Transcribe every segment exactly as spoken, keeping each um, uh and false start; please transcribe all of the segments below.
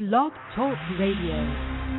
Blog Talk Radio.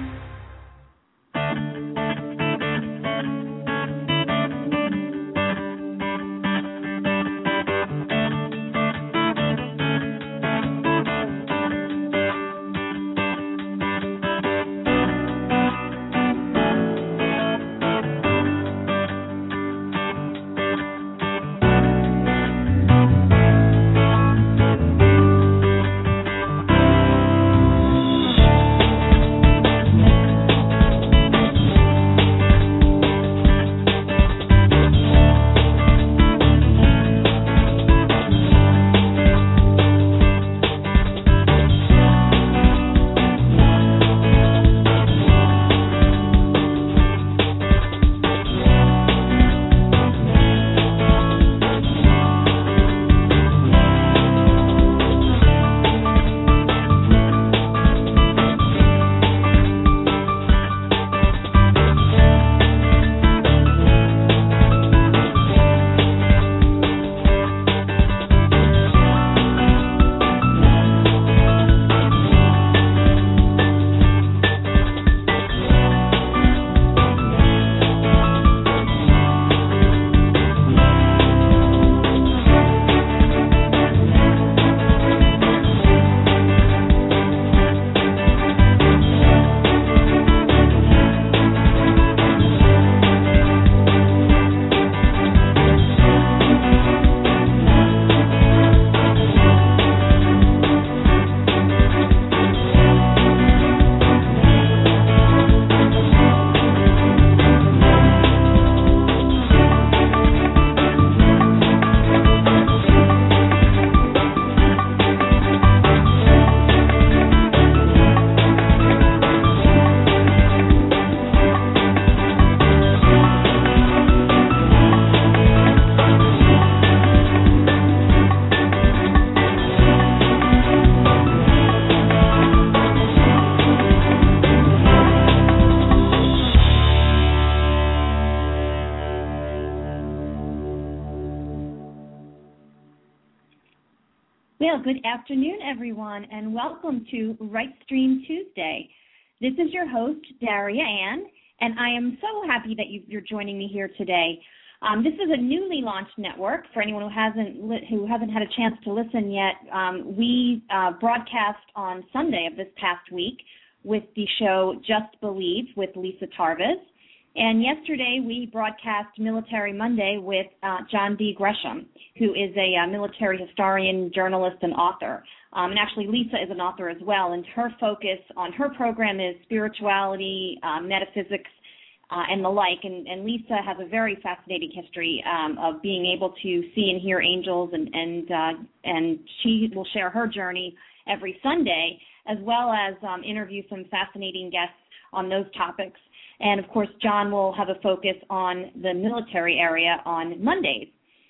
Well, good afternoon, everyone, and welcome to Rightstream Tuesday. This is your host, Daria Ann, and I am so happy that you, you're joining me here today. Um, this is a newly launched network. For anyone who hasn't li- who hasn't had a chance to listen yet, um, we uh, broadcast on Sunday of this past week with the show Just Believe with Lisa Tarvis. And yesterday we broadcast Military Monday with uh, John D. Gresham, who is a uh, military historian, journalist, and author. Um, and actually Lisa is an author as well, and her focus on her program is spirituality, uh, metaphysics, uh, and the like. And, and Lisa has a very fascinating history um, of being able to see and hear angels, and and, uh, and she will share her journey every Sunday, as well as um, interview some fascinating guests on those topics. And, of course, John will have a focus on the military area on Mondays.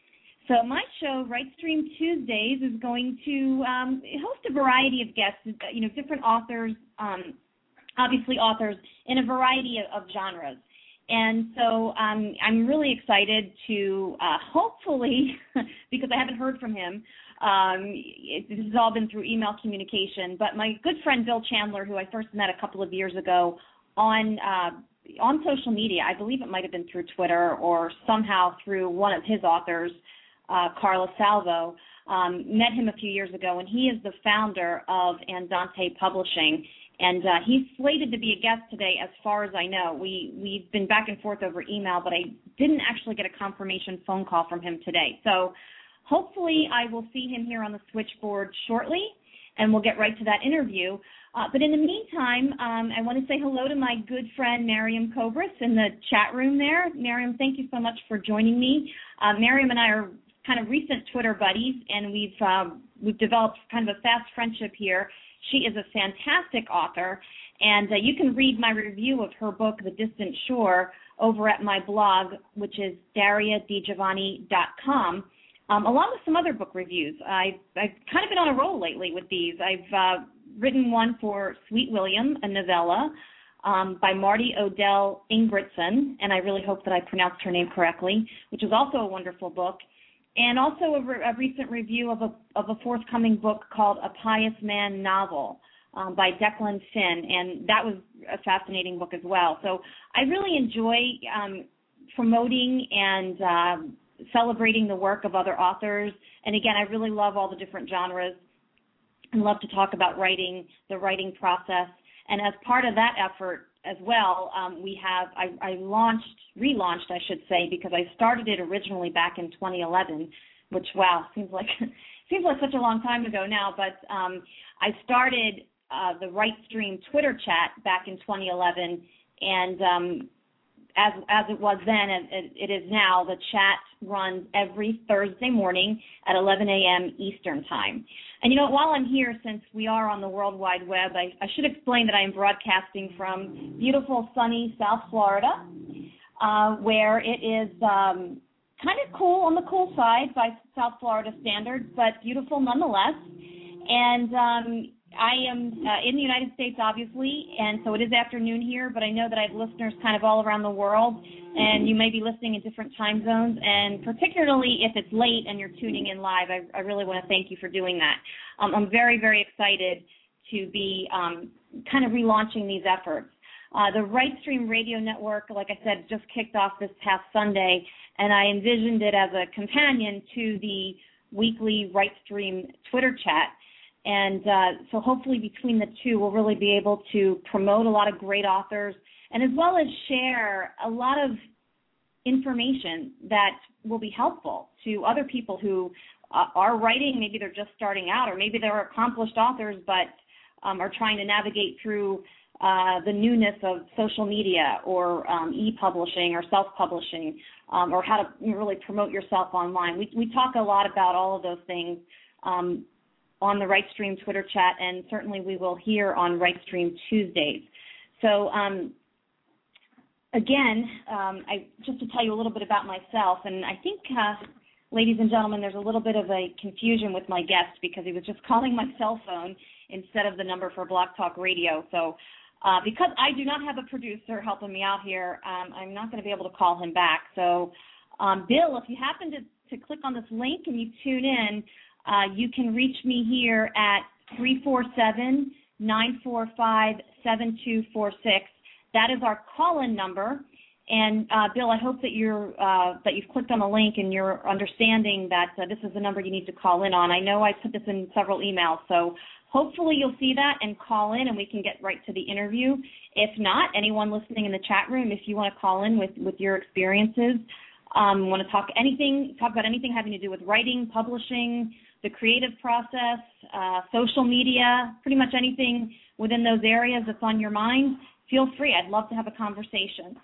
So my show, Rightstream Tuesdays, is going to um, host a variety of guests, you know, different authors, um, obviously authors in a variety of, of genres. And so um, I'm really excited to uh, hopefully, because I haven't heard from him, um, it, this has all been through email communication, but my good friend Bill Chandler, who I first met a couple of years ago on uh, on social media, I believe it might have been through Twitter or somehow through one of his authors, uh, Carla Salvo, um, met him a few years ago, and he is the founder of Andante Publishing, and uh, he's slated to be a guest today as far as I know. We, we've been back and forth over email, but I didn't actually get a confirmation phone call from him today. So hopefully I will see him here on the switchboard shortly, and we'll get right to that interview. Uh, but in the meantime, um, I want to say hello to my good friend Miriam Kobris in the chat room there. Miriam, thank you so much for joining me. Uh, Miriam and I are kind of recent Twitter buddies, and we've uh, we've developed kind of a fast friendship here. She is a fantastic author, and uh, you can read my review of her book, The Distant Shore, over at my blog, which is daria di giovanni dot com. Um, along with some other book reviews. I've, I've kind of been on a roll lately with these. I've uh, written one for Sweet William, a novella um, by Marty Odell Ingebrigtsen, and I really hope that I pronounced her name correctly, which is also a wonderful book, and also a, re- a recent review of a, of a forthcoming book called A Pious Man Novel um, by Declan Finn, and that was a fascinating book as well. So I really enjoy um, promoting and um, celebrating the work of other authors. And again, I really love all the different genres and love to talk about writing, the writing process. And as part of that effort as well, um, we have, I, I launched, relaunched, I should say, because I started it originally back in twenty eleven, which, wow, seems like seems like such a long time ago now, but um, I started uh, the WriteStream Twitter chat back in twenty eleven, and um, as as it was then, it, it is now, the chat runs every Thursday morning at eleven a.m. Eastern Time. And, you know, while I'm here, since we are on the World Wide Web, I, I should explain that I am broadcasting from beautiful, sunny South Florida, uh, where it is um, kind of cool, on the cool side by South Florida standards, but beautiful nonetheless. And um, I am uh, in the United States, obviously, and so it is afternoon here, but I know that I have listeners kind of all around the world, and you may be listening in different time zones, and particularly if it's late and you're tuning in live, I, I really want to thank you for doing that. Um, I'm very, very excited to be um, kind of relaunching these efforts. Uh, the WriteStream Radio Network, like I said, just kicked off this past Sunday, and I envisioned it as a companion to the weekly WriteStream Twitter chat. And uh, so hopefully between the two, we'll really be able to promote a lot of great authors, and as well as share a lot of information that will be helpful to other people who uh, are writing. Maybe they're just starting out, or maybe they're accomplished authors but um, are trying to navigate through uh, the newness of social media or um, e-publishing or self-publishing, um, or how to really promote yourself online. We, we talk a lot about all of those things um, on the WriteStream Twitter chat, and certainly we will here on WriteStream Tuesdays. So um, again, um, I, just to tell you a little bit about myself, and I think, uh, ladies and gentlemen, there's a little bit of a confusion with my guest because he was just calling my cell phone instead of the number for Blog Talk Radio. So uh, because I do not have a producer helping me out here, um, I'm not going to be able to call him back. So um, Bill, if you happen to, to click on this link and you tune in, Uh, you can reach me here at three four seven, nine four five, seven two four six. That is our call-in number. And, uh, Bill, I hope that, you're, uh, that you've clicked on the link and you're understanding that uh, this is the number you need to call in on. I know I put this in several emails, so hopefully you'll see that and call in and we can get right to the interview. If not, anyone listening in the chat room, if you want to call in with, with your experiences, um, want to talk anything, talk about anything having to do with writing, publishing, the creative process, uh, social media, pretty much anything within those areas that's on your mind, feel free. I'd love to have a conversation.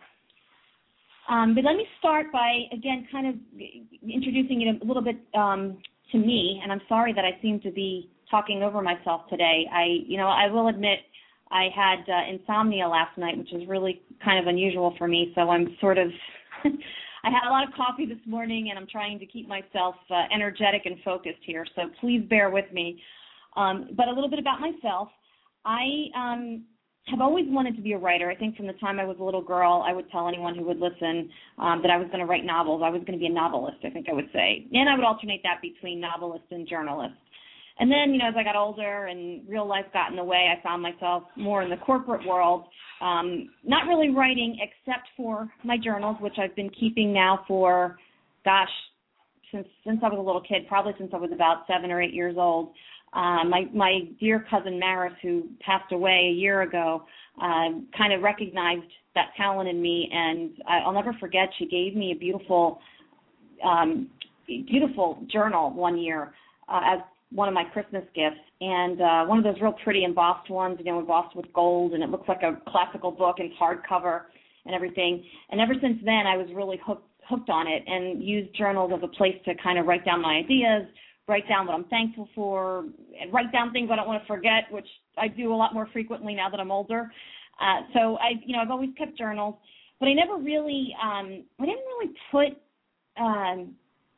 Um, but let me start by, again, kind of introducing you a little bit um, to me, and I'm sorry that I seem to be talking over myself today. I, you know, I will admit I had uh, insomnia last night, which is really kind of unusual for me, so I'm sort of I had a lot of coffee this morning, and I'm trying to keep myself uh, energetic and focused here, so please bear with me. Um, but a little bit about myself. I um, have always wanted to be a writer. I think from the time I was a little girl, I would tell anyone who would listen um, that I was going to write novels. I was going to be a novelist, I think I would say. And I would alternate that between novelist and journalist. And then, you know, as I got older and real life got in the way, I found myself more in the corporate world, um, not really writing except for my journals, which I've been keeping now for, gosh, since since I was a little kid, probably since I was about seven or eight years old. Uh, my, my dear cousin Maris, who passed away a year ago, uh, kind of recognized that talent in me, and I, I'll never forget, she gave me a beautiful, um, beautiful journal one year uh, as one of my Christmas gifts, and uh, one of those real pretty embossed ones, you know, embossed with gold, and it looks like a classical book and hardcover and everything. And ever since then, I was really hooked, hooked on it and used journals as a place to kind of write down my ideas, write down what I'm thankful for, and write down things I don't want to forget, which I do a lot more frequently now that I'm older. Uh, so I, you know, I've always kept journals, but I never really, um, I didn't really put um,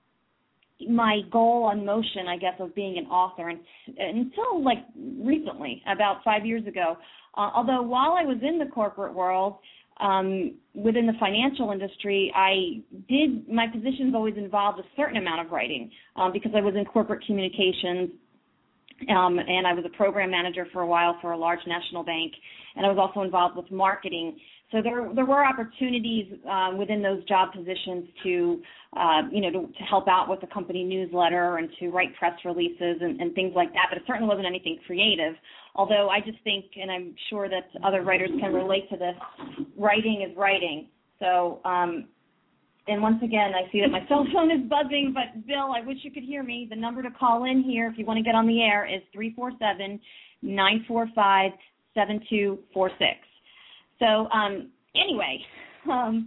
my goal on motion, I guess, of being an author and, until like recently, about five years ago. Uh, although while I was in the corporate world, um, within the financial industry, I did, my positions always involved a certain amount of writing um, because I was in corporate communications. Um, and I was a program manager for a while for a large national bank, and I was also involved with marketing. So there there were opportunities um, within those job positions to, uh, you know, to, to help out with the company newsletter and to write press releases and, and things like that, but it certainly wasn't anything creative. Although I just think, and I'm sure that other writers can relate to this, writing is writing. So, um, and once again, I see that my cell phone is buzzing, but Bill, I wish you could hear me. The number to call in here if you want to get on the air is three four seven, nine four five, seven two four six. So um, anyway, um,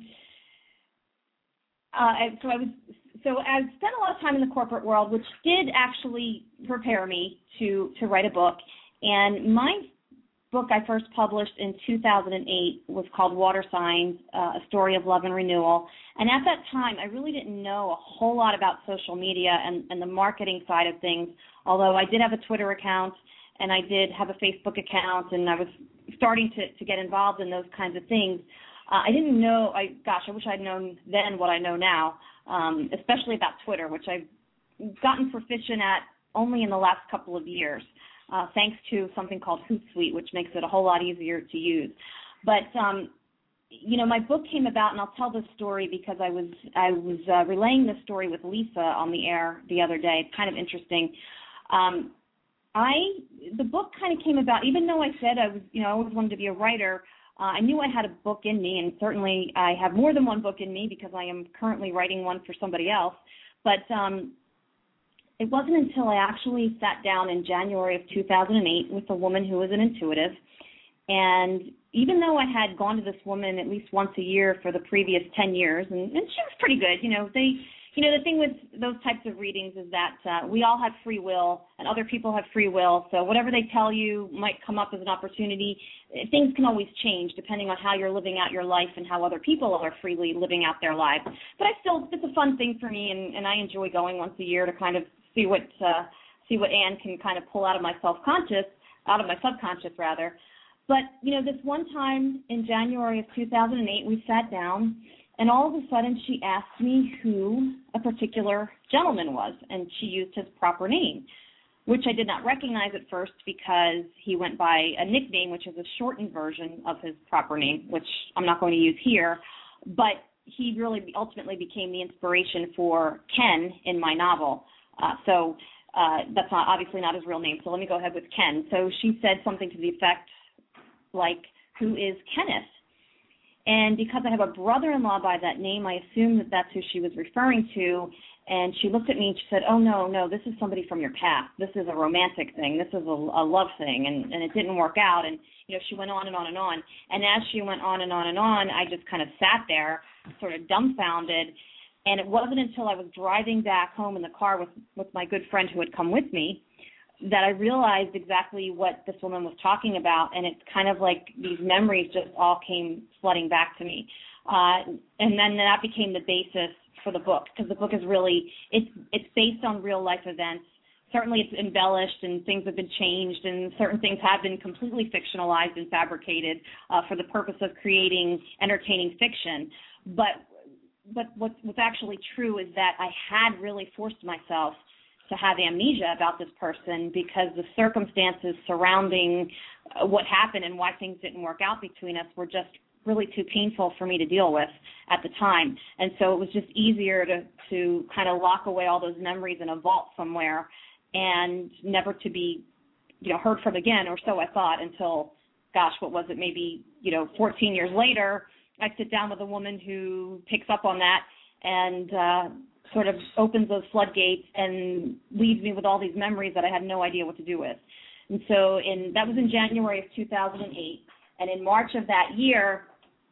uh, so I was so I spent a lot of time in the corporate world, which did actually prepare me to to write a book. And my book I first published in two thousand eight was called Water Signs, uh, A Story of Love and Renewal. And at that time, I really didn't know a whole lot about social media and, and the marketing side of things, although I did have a Twitter account and I did have a Facebook account, and I was starting to, to get involved in those kinds of things. Uh, I didn't know, I gosh, I wish I'd known then what I know now, um, especially about Twitter, which I've gotten proficient at only in the last couple of years. Uh, thanks to something called Hootsuite, which makes it a whole lot easier to use. But, um, you know, my book came about, and I'll tell this story because I was I was uh, relaying this story with Lisa on the air the other day. It's kind of interesting. Um, I the book kind of came about, even though I said I was, you know, I always wanted to be a writer. Uh, I knew I had a book in me, and certainly I have more than one book in me because I am currently writing one for somebody else. But um, it wasn't until I actually sat down in January of two thousand eight with a woman who was an intuitive, and even though I had gone to this woman at least once a year for the previous ten years, and, and she was pretty good, you know, they, you know, the thing with those types of readings is that uh, we all have free will, and other people have free will, so whatever they tell you might come up as an opportunity. Things can always change depending on how you're living out your life and how other people are freely living out their lives. But I still, it's a fun thing for me, and, and I enjoy going once a year to kind of see what uh, see what Anne can kind of pull out of my self-conscious, out of my subconscious rather. But, you know, this one time in January of two thousand eight, we sat down, and all of a sudden she asked me who a particular gentleman was, and she used his proper name, which I did not recognize at first because he went by a nickname, which is a shortened version of his proper name, which I'm not going to use here. But he really ultimately became the inspiration for Ken in my novel. Uh, so uh, that's not obviously not his real name, so let me go ahead with Ken. So she said something to the effect like, who is Kenneth? And because I have a brother-in-law by that name, I assumed that that's who she was referring to. And she looked at me and she said, oh, no, no, this is somebody from your past. This is a romantic thing. This is a, a love thing. And, and it didn't work out. And, you know, she went on and on and on. And as she went on and on and on, I just kind of sat there sort of dumbfounded. And it wasn't until I was driving back home in the car with, with my good friend who had come with me that I realized exactly what this woman was talking about, and it's kind of like these memories just all came flooding back to me. Uh, and then that became the basis for the book, because the book is really, it's it's based on real life events. Certainly it's embellished and things have been changed and certain things have been completely fictionalized and fabricated uh, for the purpose of creating entertaining fiction. But, but what's, what's actually true is that I had really forced myself to have amnesia about this person because the circumstances surrounding what happened and why things didn't work out between us were just really too painful for me to deal with at the time. And so it was just easier to, to kind of lock away all those memories in a vault somewhere and never to be, you know, heard from again, or so I thought, until, gosh, what was it, maybe, you know, fourteen years later, I sit down with a woman who picks up on that and uh, sort of opens those floodgates and leaves me with all these memories that I had no idea what to do with. And so in, that was in January of two thousand eight. And in March of that year,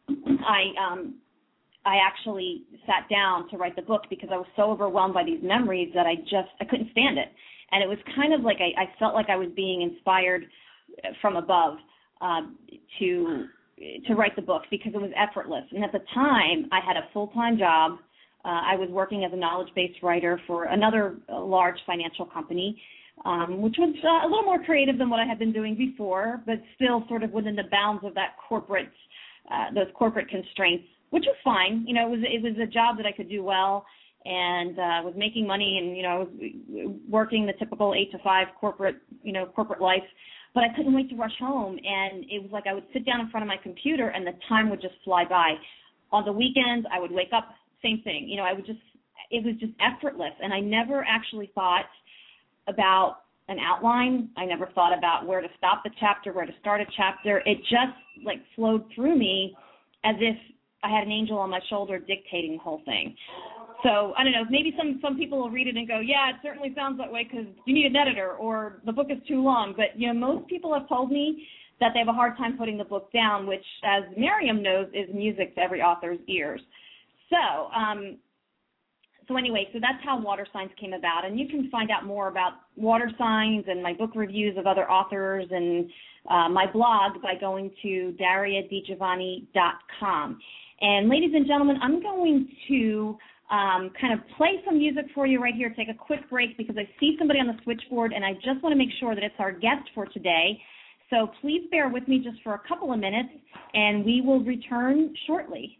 I um, I actually sat down to write the book because I was so overwhelmed by these memories that I just, I couldn't stand it. And it was kind of like I, I felt like I was being inspired from above uh, to to write the book because it was effortless. And at the time, I had a full-time job. Uh, I was working as a knowledge-based writer for another uh, large financial company, um, which was uh, a little more creative than what I had been doing before, but still sort of within the bounds of that corporate, uh, those corporate constraints, which was fine. You know, it was it was a job that I could do well, and uh, was making money, and you know, I was working the typical eight to five corporate, you know, corporate life. But I couldn't wait to rush home, and it was like I would sit down in front of my computer, and the time would just fly by. On the weekends, I would wake up, same thing. You know, I would just, it was just effortless, and I never actually thought about an outline. I never thought about where to stop the chapter, where to start a chapter. It just like flowed through me as if I had an angel on my shoulder dictating the whole thing. So I don't know, maybe some, some people will read it and go, yeah, it certainly sounds that way because you need an editor or the book is too long. But, you know, most people have told me that they have a hard time putting the book down, which, as Miriam knows, is music to every author's ears. So, um, so anyway, so that's how Water Signs came about. And you can find out more about Water Signs and my book reviews of other authors and uh, my blog by going to daria di giovanni dot com. And ladies and gentlemen, I'm going to um, kind of play some music for you right here, take a quick break because I see somebody on the switchboard and I just want to make sure that it's our guest for today. So please bear with me just for a couple of minutes and we will return shortly.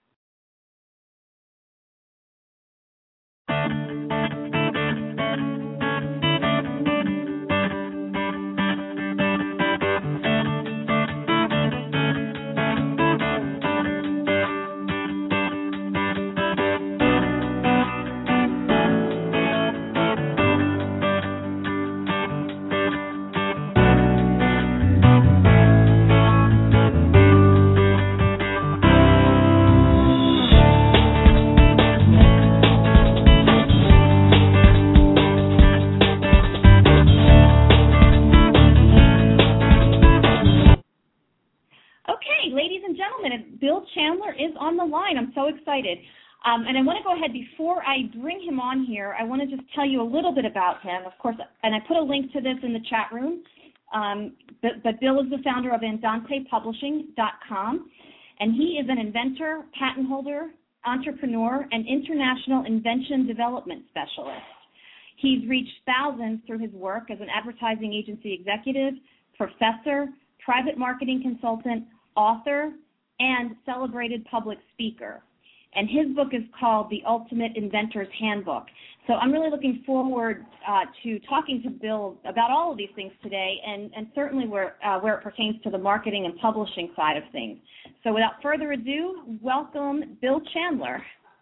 Bill Chandler is on the line. I'm so excited. Um, and I want to go ahead, before I bring him on here, I want to just tell you a little bit about him, of course, and I put a link to this in the chat room. Um, but, but Bill is the founder of andante publishing dot com, and he is an inventor, patent holder, entrepreneur, and international invention development specialist. He's reached thousands through his work as an advertising agency executive, professor, private marketing consultant, author, and celebrated public speaker. And his book is called The Ultimate Inventor's Handbook. So I'm really looking forward uh, to talking to Bill about all of these things today, and, and certainly where, uh, where it pertains to the marketing and publishing side of things. So without further ado, welcome Bill Chandler.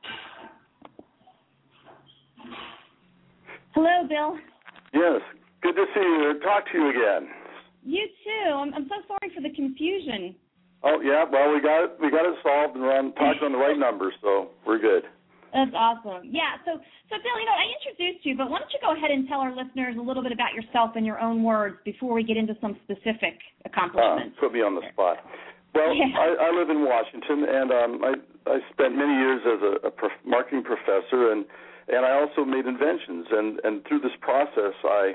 Hello, Bill. Yes, good to see you, talk to you again. You too. I'm, I'm so sorry for the confusion. Oh yeah, well we got it, we got it solved, and we're on talking on the right numbers, so we're good. That's awesome. Yeah. So, so Bill, you know, I introduced you, but why don't you go ahead and tell our listeners a little bit about yourself in your own words before we get into some specific accomplishments? Uh, put me on the spot. Well, yeah. I, I live in Washington, and um, I I spent many years as a, a prof- marketing professor, and and I also made inventions, and and through this process, I,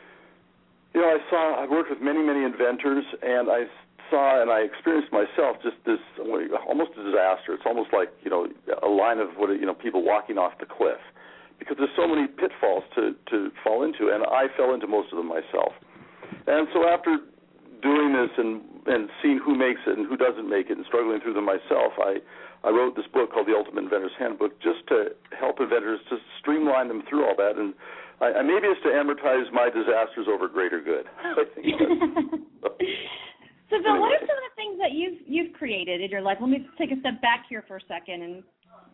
you know, I saw I worked with many many inventors, and I saw and I experienced myself just this almost a disaster. It's almost like, you know, a line of what you know people walking off the cliff, because there's so many pitfalls to, to fall into, and I fell into most of them myself. And so after doing this and, and seeing who makes it and who doesn't make it and struggling through them myself, I, I wrote this book called The Ultimate Inventor's Handbook just to help inventors to streamline them through all that. And I, I maybe it's to amortize my disasters over greater good. I think that's, So, Bill, what are some of the things that you've you've created in your life? Let me take a step back here for a second and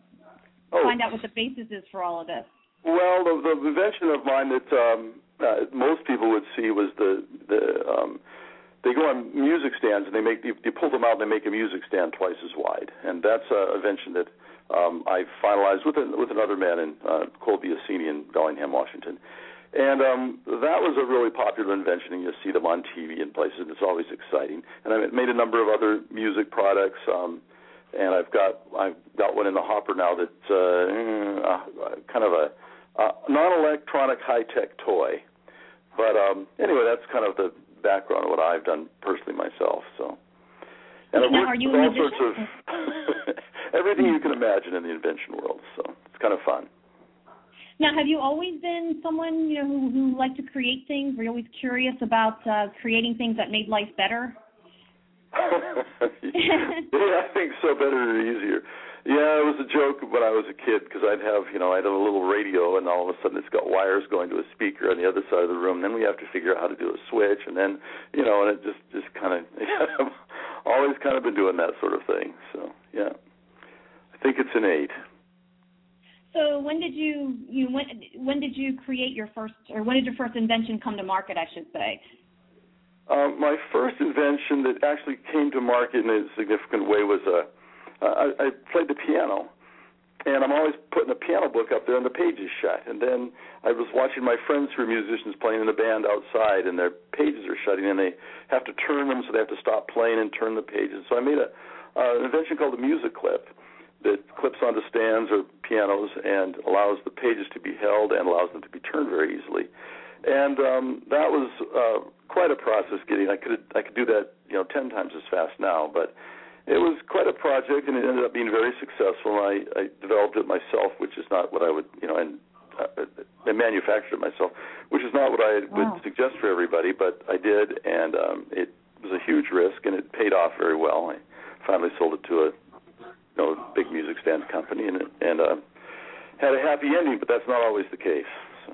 oh. find out what the basis is for all of this. Well, the, the invention of mine that um, uh, most people would see was the the um, they go on music stands and they make you, you pull them out and they make a music stand twice as wide, and that's an invention that um, I finalized with an, with another man in uh, Colby Assini in Bellingham, Washington. And um, that was a really popular invention, and you see them on T V and places, and it's always exciting. And I made a number of other music products, um, and I've got I've got one in the hopper now that's uh, uh, kind of a uh, non-electronic high-tech toy. But um, anyway, that's kind of the background of what I've done personally myself. So, and I've now, worked are you with all musician? sorts of everything you can imagine in the invention world. So it's kind of fun. Now, have you always been someone, you know, who, who liked to create things? Were you always curious about uh, creating things that made life better? Yeah, I think so, better and easier. Yeah, it was a joke when I was a kid because I'd have, you know, I'd have a little radio, and all of a sudden it's got wires going to a speaker on the other side of the room. Then we have to figure out how to do a switch, and then, you know, and it just, just kind of, yeah, always kind of been doing that sort of thing. So, yeah, I think it's innate. So when did you, you when, when did you create your first, or when did your first invention come to market, I should say? Um, my first invention that actually came to market in a significant way was a, uh, I, I played the piano, and I'm always putting a piano book up there and the pages shut. And then I was watching my friends who are musicians playing in a band outside, and their pages are shutting, and they have to turn them, so they have to stop playing and turn the pages. So I made a, uh, an invention called a music clip that clips onto stands or pianos and allows the pages to be held and allows them to be turned very easily. And um, that was uh, quite a process getting. I could I could do that, you know, ten times as fast now, but it was quite a project, and it ended up being very successful. I, I developed it myself, which is not what I would, you know, and uh, I manufactured it myself, which is not what I wow. would suggest for everybody, but I did, and um, it was a huge risk, and it paid off very well. I finally sold it to a, you know, big music stand company, and and uh, had a happy ending, but that's not always the case. So.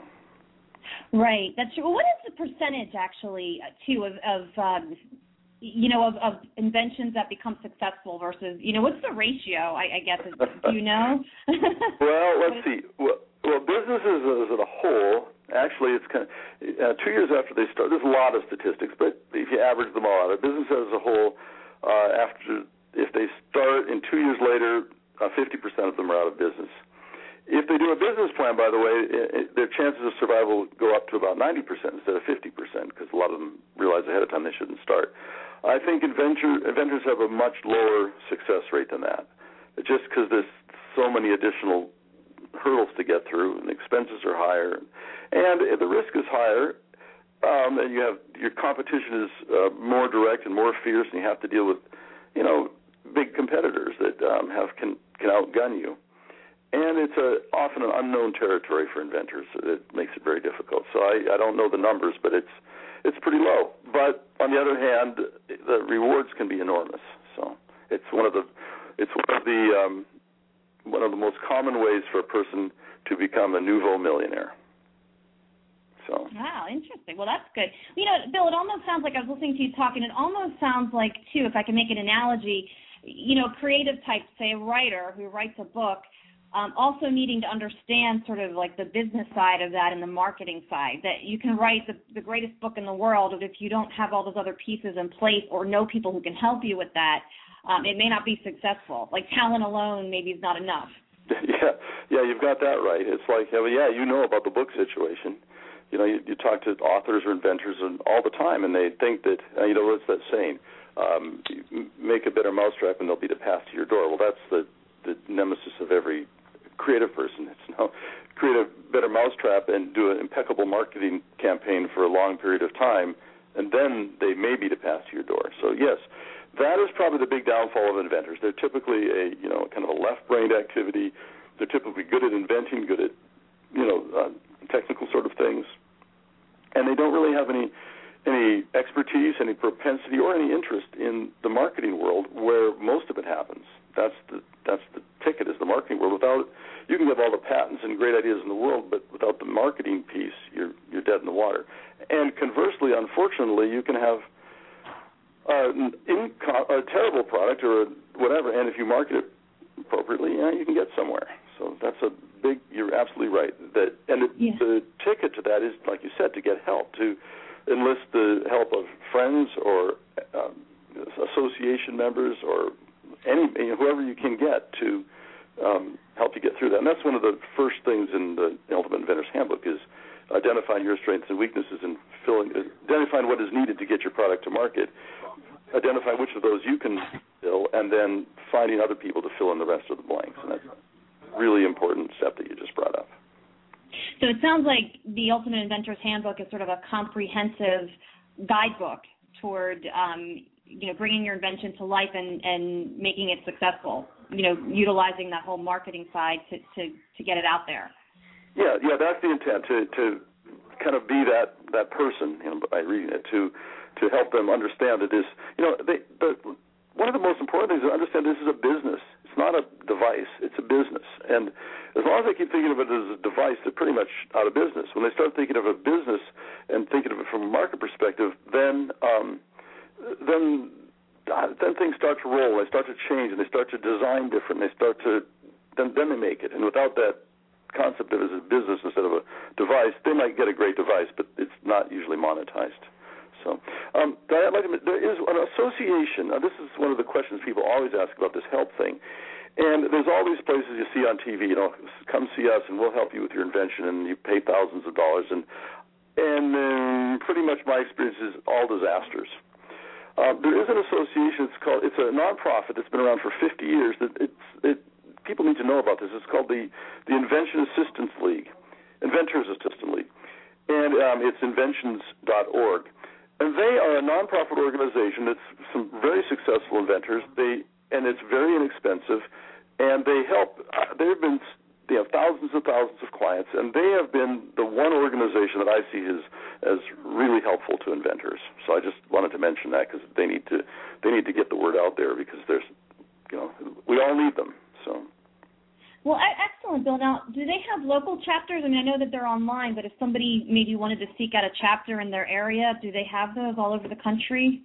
Right, that's true. Well, what is the percentage actually, too, of, of um, you know, of, of inventions that become successful versus, you know, what's the ratio, I, I guess, is, do you know? Well, let's see. Well, well, businesses as a whole, actually, it's kind of, uh, two years after they start, there's a lot of statistics, but if you average them all out, a business as a whole, uh, after, if they start and two years later, uh, fifty percent of them are out of business. If they do a business plan, by the way, it, it, their chances of survival go up to about ninety percent instead of fifty percent because a lot of them realize ahead of time they shouldn't start. I think inventor, inventors have a much lower success rate than that, just because there's so many additional hurdles to get through, and the expenses are higher, and the risk is higher, um, and you have your competition is uh, more direct and more fierce, and you have to deal with, you know, big competitors that um, have can can outgun you. And it's a, often an unknown territory for inventors. It makes it very difficult. So I, I don't know the numbers, but it's it's pretty low. But on the other hand, the rewards can be enormous. So it's one of the it's one of the um, one of the most common ways for a person to become a nouveau millionaire. So. Wow, interesting. Well, that's good. You know, Bill, it almost sounds like I was listening to you talking. It almost sounds like, too, if I can make an analogy, you know, creative type, say a writer who writes a book. Um, also needing to understand sort of like the business side of that and the marketing side, that you can write the, the greatest book in the world, but if you don't have all those other pieces in place or know people who can help you with that, um, it may not be successful. Like talent alone maybe is not enough. Yeah, yeah, you've got that right. It's like, yeah, you know about the book situation. You know, you, you talk to authors or inventors and all the time, and they think that, uh, you know, what's that saying? Um, make a better mousetrap and they'll be the path to your door. Well, that's the, the nemesis of every creative person. It's no create a better mousetrap and do an impeccable marketing campaign for a long period of time, and then they may be the path to your door. So yes, that is probably the big downfall of inventors. They're typically a you know kind of a left-brained activity. They're typically good at inventing, good at you know uh, technical sort of things, and they don't really have any any expertise, any propensity, or any interest in the marketing world where most of it happens. That's the that's the ticket is the marketing world. Without you can have all the patents and great ideas in the world, but without the marketing piece, you're you're dead in the water. And conversely, unfortunately, you can have uh, an inco- a terrible product or a whatever, and if you market it appropriately, yeah, you can get somewhere. So that's a big. You're absolutely right. That and it, yeah. the ticket to that is, like you said, to get help, to enlist the help of friends or um, association members or any you know, whoever you can get to um, help you get through that. And that's one of the first things in the Ultimate Inventor's Handbook is identifying your strengths and weaknesses and filling, identifying what is needed to get your product to market, identify which of those you can fill, and then finding other people to fill in the rest of the blanks. And that's a really important step that you just brought up. So it sounds like the Ultimate Inventor's Handbook is sort of a comprehensive guidebook toward um, you know, bringing your invention to life and, and making it successful, you know, utilizing that whole marketing side to, to, to get it out there. Yeah, yeah, that's the intent, to, to kind of be that, that person, you know, by reading it, to to help them understand that this, you know, they, the, one of the most important things is to understand this is a business. It's not a device. device. It's a business. And as long as they keep thinking of it as a device, they're pretty much out of business. When they start thinking of a business and thinking of it from a market perspective, then um, then uh, then things start to roll. They start to change, and they start to design different. They start to then then they make it. And without that concept of it as a business instead of a device, they might get a great device, but it's not usually monetized. So, um, I'd like to, there is an association. Now, this is one of the questions people always ask about this help thing. And there's all these places you see on T V, you know, come see us and we'll help you with your invention, and you pay thousands of dollars. And and um, pretty much my experience is all disasters. Uh, there is an association. It's called. It's a nonprofit that's been around for fifty years. That it's it. People need to know about this. It's called the the Invention Assistance League, Inventors Assistance League, and um, it's inventions dot org. And they are a nonprofit organization that's some very successful inventors. They and it's very inexpensive, and they help. Uh, there have been they have thousands and thousands of clients, and they have been the one organization that I see as as really helpful to inventors. So I just wanted to mention that because they need to they need to get the word out there, because there's you know we all need them. So. Well, excellent, Bill. Now, do they have local chapters? I mean, I know that they're online, but if somebody maybe wanted to seek out a chapter in their area, do they have those all over the country?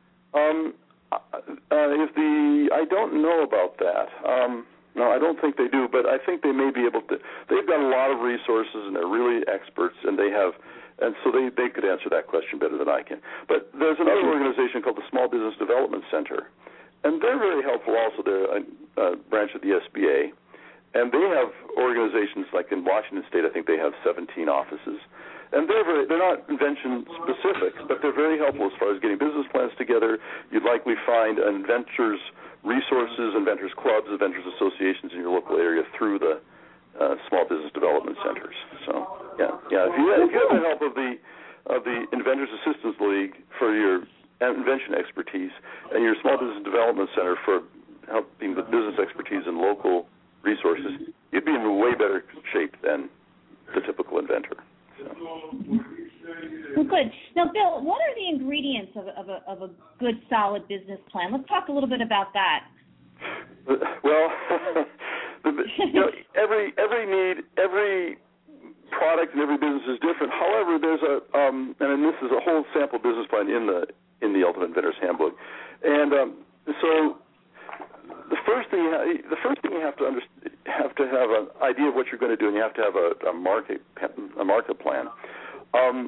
Um, uh, if the I don't know about that. Um, no, I don't think they do, but I think they may be able to. They've got a lot of resources, and they're really experts, and they have, and so they, they could answer that question better than I can. But there's another organization called the Small Business Development Center, and they're very helpful also. They're a, a branch of the S B A. And they have organizations like in Washington State. I think they have seventeen offices, and they're very, they're not invention specific, but they're very helpful as far as getting business plans together. You'd likely find inventors resources, inventors clubs, inventors associations in your local area through the uh, small business development centers. So yeah, yeah. If you if you have the help of the of the Inventors Assistance League for your invention expertise, and your small business development center for helping the business expertise in local resources, you'd be in way better shape than the typical inventor. So. Well, good. Now, Bill, what are the ingredients of, of, a, of a good, solid business plan? Let's talk a little bit about that. Well, you know, every every need, every product, and every business is different. However, there's a um, and this is a whole sample business plan in the in the Ultimate Inventor's Handbook, and um, so. The first thing you have, the first thing you have to under, have to have an idea of what you're going to do, and you have to have a, a market a market plan. Um,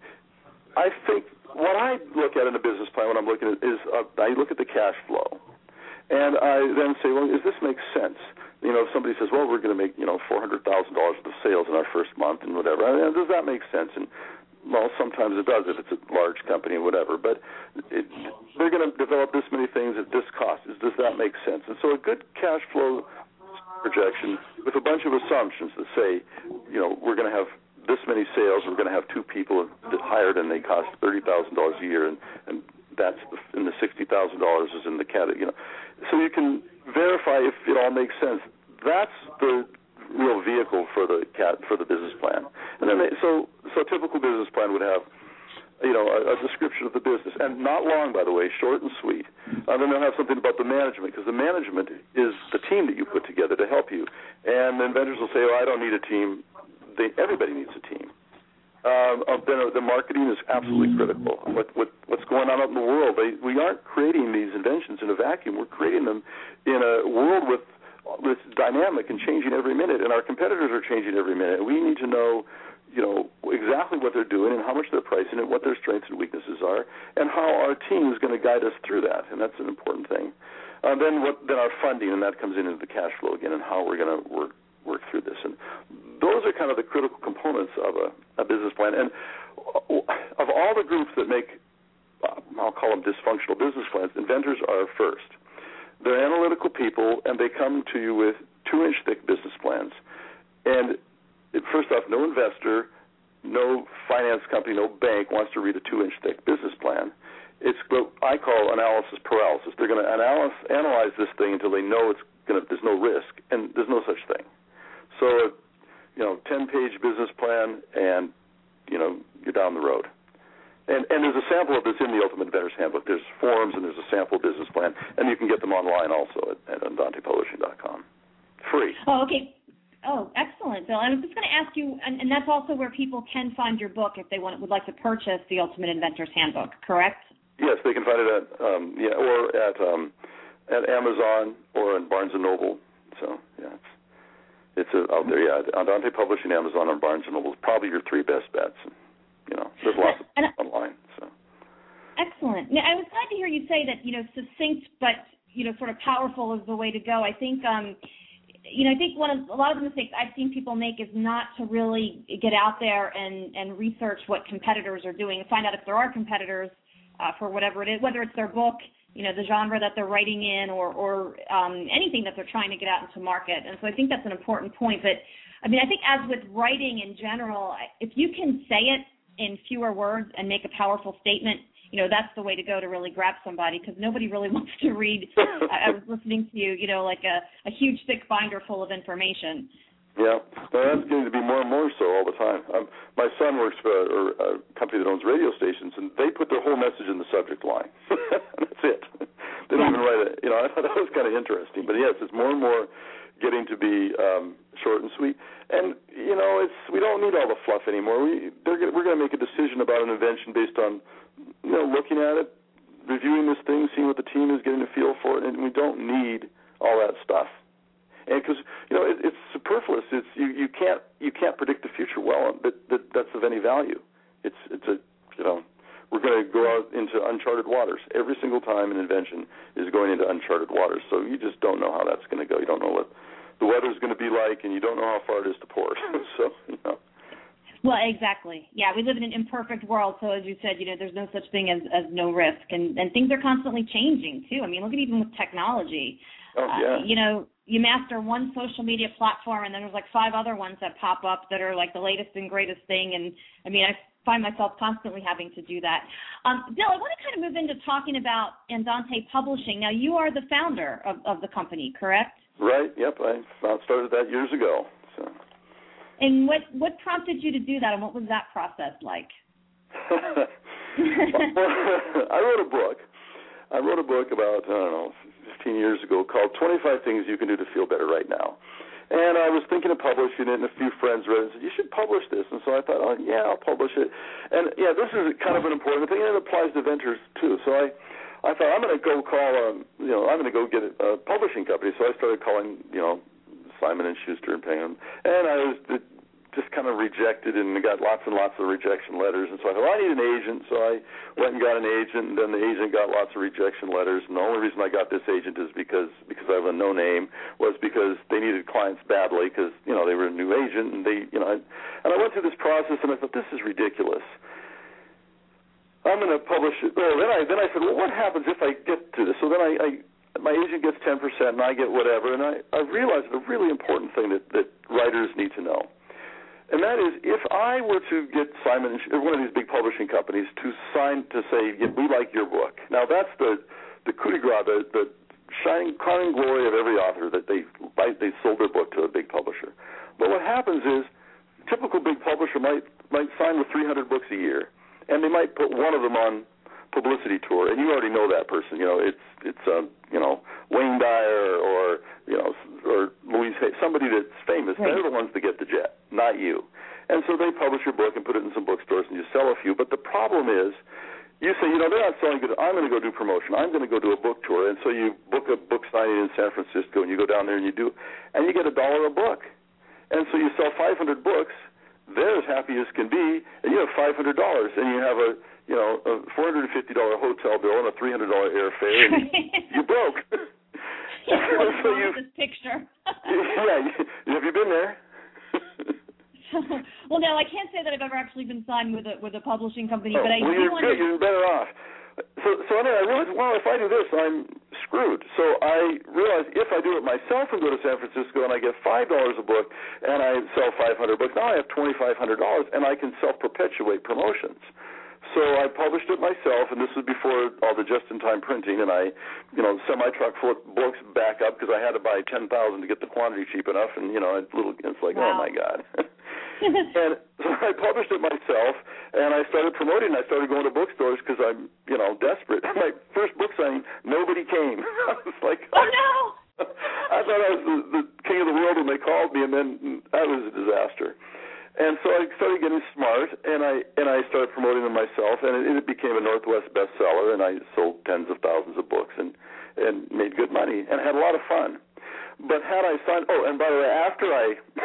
I think what I look at in a business plan when I'm looking at is uh, I look at the cash flow, and I then say, well, does this make sense? You know, if somebody says, well, we're going to make you know four hundred thousand dollars worth of sales in our first month and whatever, I mean, does that make sense? And well, sometimes it does if it's a large company or whatever, but it, they're going to develop this many things at this cost. Does that make sense? And so a good cash flow projection with a bunch of assumptions that say, you know, we're going to have this many sales, we're going to have two people hired, and they cost thirty thousand dollars a year, and, and that's the, and the sixty thousand dollars is in the category, you know. So you can verify if it all makes sense. That's the real vehicle for the cat for the business plan. And then they, so so a typical business plan would have, you know, a, a description of the business, and not long, by the way, short and sweet. And then they'll have something about the management, because the management is the team that you put together to help you. And the inventors will say, oh, I don't need a team. They, everybody needs a team. Um, then the marketing is absolutely critical. What, what, what's going on out in the world? They, we aren't creating these inventions in a vacuum. We're creating them in a world with it's dynamic and changing every minute, and our competitors are changing every minute. We need to know, you know, exactly what they're doing and how much they're pricing it, what their strengths and weaknesses are, and how our team is going to guide us through that, and that's an important thing. Uh, then what? Then our funding, and that comes into the cash flow again, and how we're going to work work through this. And those are kind of the critical components of a, a business plan. And of all the groups that make, uh, I'll call them dysfunctional business plans, inventors are first. They're analytical people, and they come to you with two-inch thick business plans. And it, first off, no investor, no finance company, no bank wants to read a two-inch thick business plan. It's what I call analysis paralysis. They're going to analyze, analyze this thing until they know it's going to, there's no risk, and there's no such thing. So, you know, ten-page business plan, and, you know, you're down the road. And, and there's a sample of this in the Ultimate Inventor's Handbook. There's forms and there's a sample business plan, and you can get them online also at, at Andante Publishing dot com. free. Oh, okay. Oh, excellent, Bill. I was just going to ask you, and, and that's also where people can find your book if they want would like to purchase the Ultimate Inventor's Handbook, correct? Yes, they can find it at um, yeah, or at um, at Amazon or in Barnes and Noble. So yeah, it's it's uh, out there. Yeah, Andante Publishing, Amazon, and Barnes and Noble is probably your three best bets. You know, there's lots of and, online. So excellent. Now, I was glad to hear you say that. You know, succinct but you know, sort of powerful is the way to go. I think. Um, You know, I think one of a lot of the mistakes I've seen people make is not to really get out there and, and research what competitors are doing and find out if there are competitors uh, for whatever it is, whether it's their book, you know, the genre that they're writing in, or, or um, anything that they're trying to get out into market. And so I think that's an important point. But, I mean, I think as with writing in general, if you can say it in fewer words and make a powerful statement, you know, that's the way to go to really grab somebody, because nobody really wants to read. I, I was listening to you, you know, like a, a huge, thick binder full of information. Yeah, well, that's getting to be more and more so all the time. Um, my son works for a, a company that owns radio stations, and they put their whole message in the subject line. That's it. They don't yeah. even write it. You know, I thought that was kind of interesting. But yes, it's more and more getting to be um, short and sweet. And you know, it's we don't need all the fluff anymore. We they're gonna, we're going to make a decision about an invention based on, you know, looking at it, reviewing this thing, seeing what the team is, getting a feel for it, and we don't need all that stuff. And because you know, it, it's superfluous. It's you, you can't you can't predict the future well, but that, that's of any value. It's it's a you know, we're going to go out into uncharted waters every single time an invention is going into uncharted waters. So you just don't know how that's going to go. You don't know what the weather's going to be like, and you don't know how far it is to port. So you know. Well, exactly. Yeah, we live in an imperfect world, so as you said, you know, there's no such thing as, as no risk, and, and things are constantly changing, too. I mean, look at even with technology. Oh, yeah. Uh, you know, you master one social media platform, and then there's like five other ones that pop up that are like the latest and greatest thing, and, I mean, I find myself constantly having to do that. Um, Bill, I want to kind of move into talking about Andante Publishing. Now, you are the founder of, of the company, correct? Right, yep. I started that years ago, so... And what, what prompted you to do that, and what was that process like? Well, I wrote a book. I wrote a book about, I don't know, fifteen years ago called twenty-five Things You Can Do to Feel Better Right Now. And I was thinking of publishing it, and a few friends read it and said, you should publish this. And so I thought, oh, yeah, I'll publish it. And, yeah, this is kind of an important thing, and it applies to ventures, too. So I, I thought, I'm going to go call, um, you know, I'm going to go get a publishing company. So I started calling, you know, Simon and Schuster and paying them. And I was just kind of rejected and got lots and lots of rejection letters. And so I thought, well, I need an agent. So I went and got an agent, and then the agent got lots of rejection letters. And the only reason I got this agent is because because I have a no name, was because they needed clients badly because, you know, they were a new agent. And they, you know, I, and I went through this process, and I thought, this is ridiculous. I'm going to publish it. Well, then I then I said, well, what happens if I get to this? So then I, I my agent gets ten percent, and I get whatever. And I, I realized a really important thing that, that writers need to know. And that is, if I were to get Simon, or one of these big publishing companies, to sign to say, yeah, we like your book. Now, that's the, the coup de grace, the, the shining, crowning glory of every author, that they they sold their book to a big publisher. But what happens is, a typical big publisher might, might sign with three hundred books a year, and they might put one of them on publicity tour, and you already know that person. You know, it's it's uh, you know, Wayne Dyer or you know or Louise Hay, somebody that's famous. Right. They're the ones that get the jet, not you. And so they publish your book and put it in some bookstores, and you sell a few. But the problem is, you say, you know, they're not selling good. I'm going to go do promotion. I'm going to go do a book tour, and so you book a book signing in San Francisco, and you go down there and you do, and you get a dollar a book, and so you sell five hundred books. They're as happy as can be, and you have five hundred dollars, and you have a you know, a four hundred fifty dollars hotel bill and a three hundred dollars airfare, and you broke. Yeah, so you, this picture. Yeah, have you been there? Well, no, I can't say that I've ever actually been signed with a with a publishing company, oh, but I well, do you're want to. You're better off. So, so anyway, I realized, well, if I do this, I'm screwed. So I realized if I do it myself and go to San Francisco and I get five dollars a book and I sell five hundred books, now I have twenty-five hundred dollars, and I can self-perpetuate promotions. So I published it myself, and this was before all the just-in-time printing, and I, you know, semi-truck full of books back up because I had to buy ten thousand to get the quantity cheap enough, and, you know, it's, little, it's like, wow. Oh, my God. And so I published it myself, and I started promoting. I started going to bookstores because I'm, you know, desperate. My first book signing, nobody came. I was like, oh, no. I thought I was the, the king of the they called me, and then that was a disaster. And so I started getting smart, and I and I started promoting them myself, and it, it became a Northwest bestseller, and I sold tens of thousands of books and, and made good money and had a lot of fun. But had I signed, oh, and by the way, after I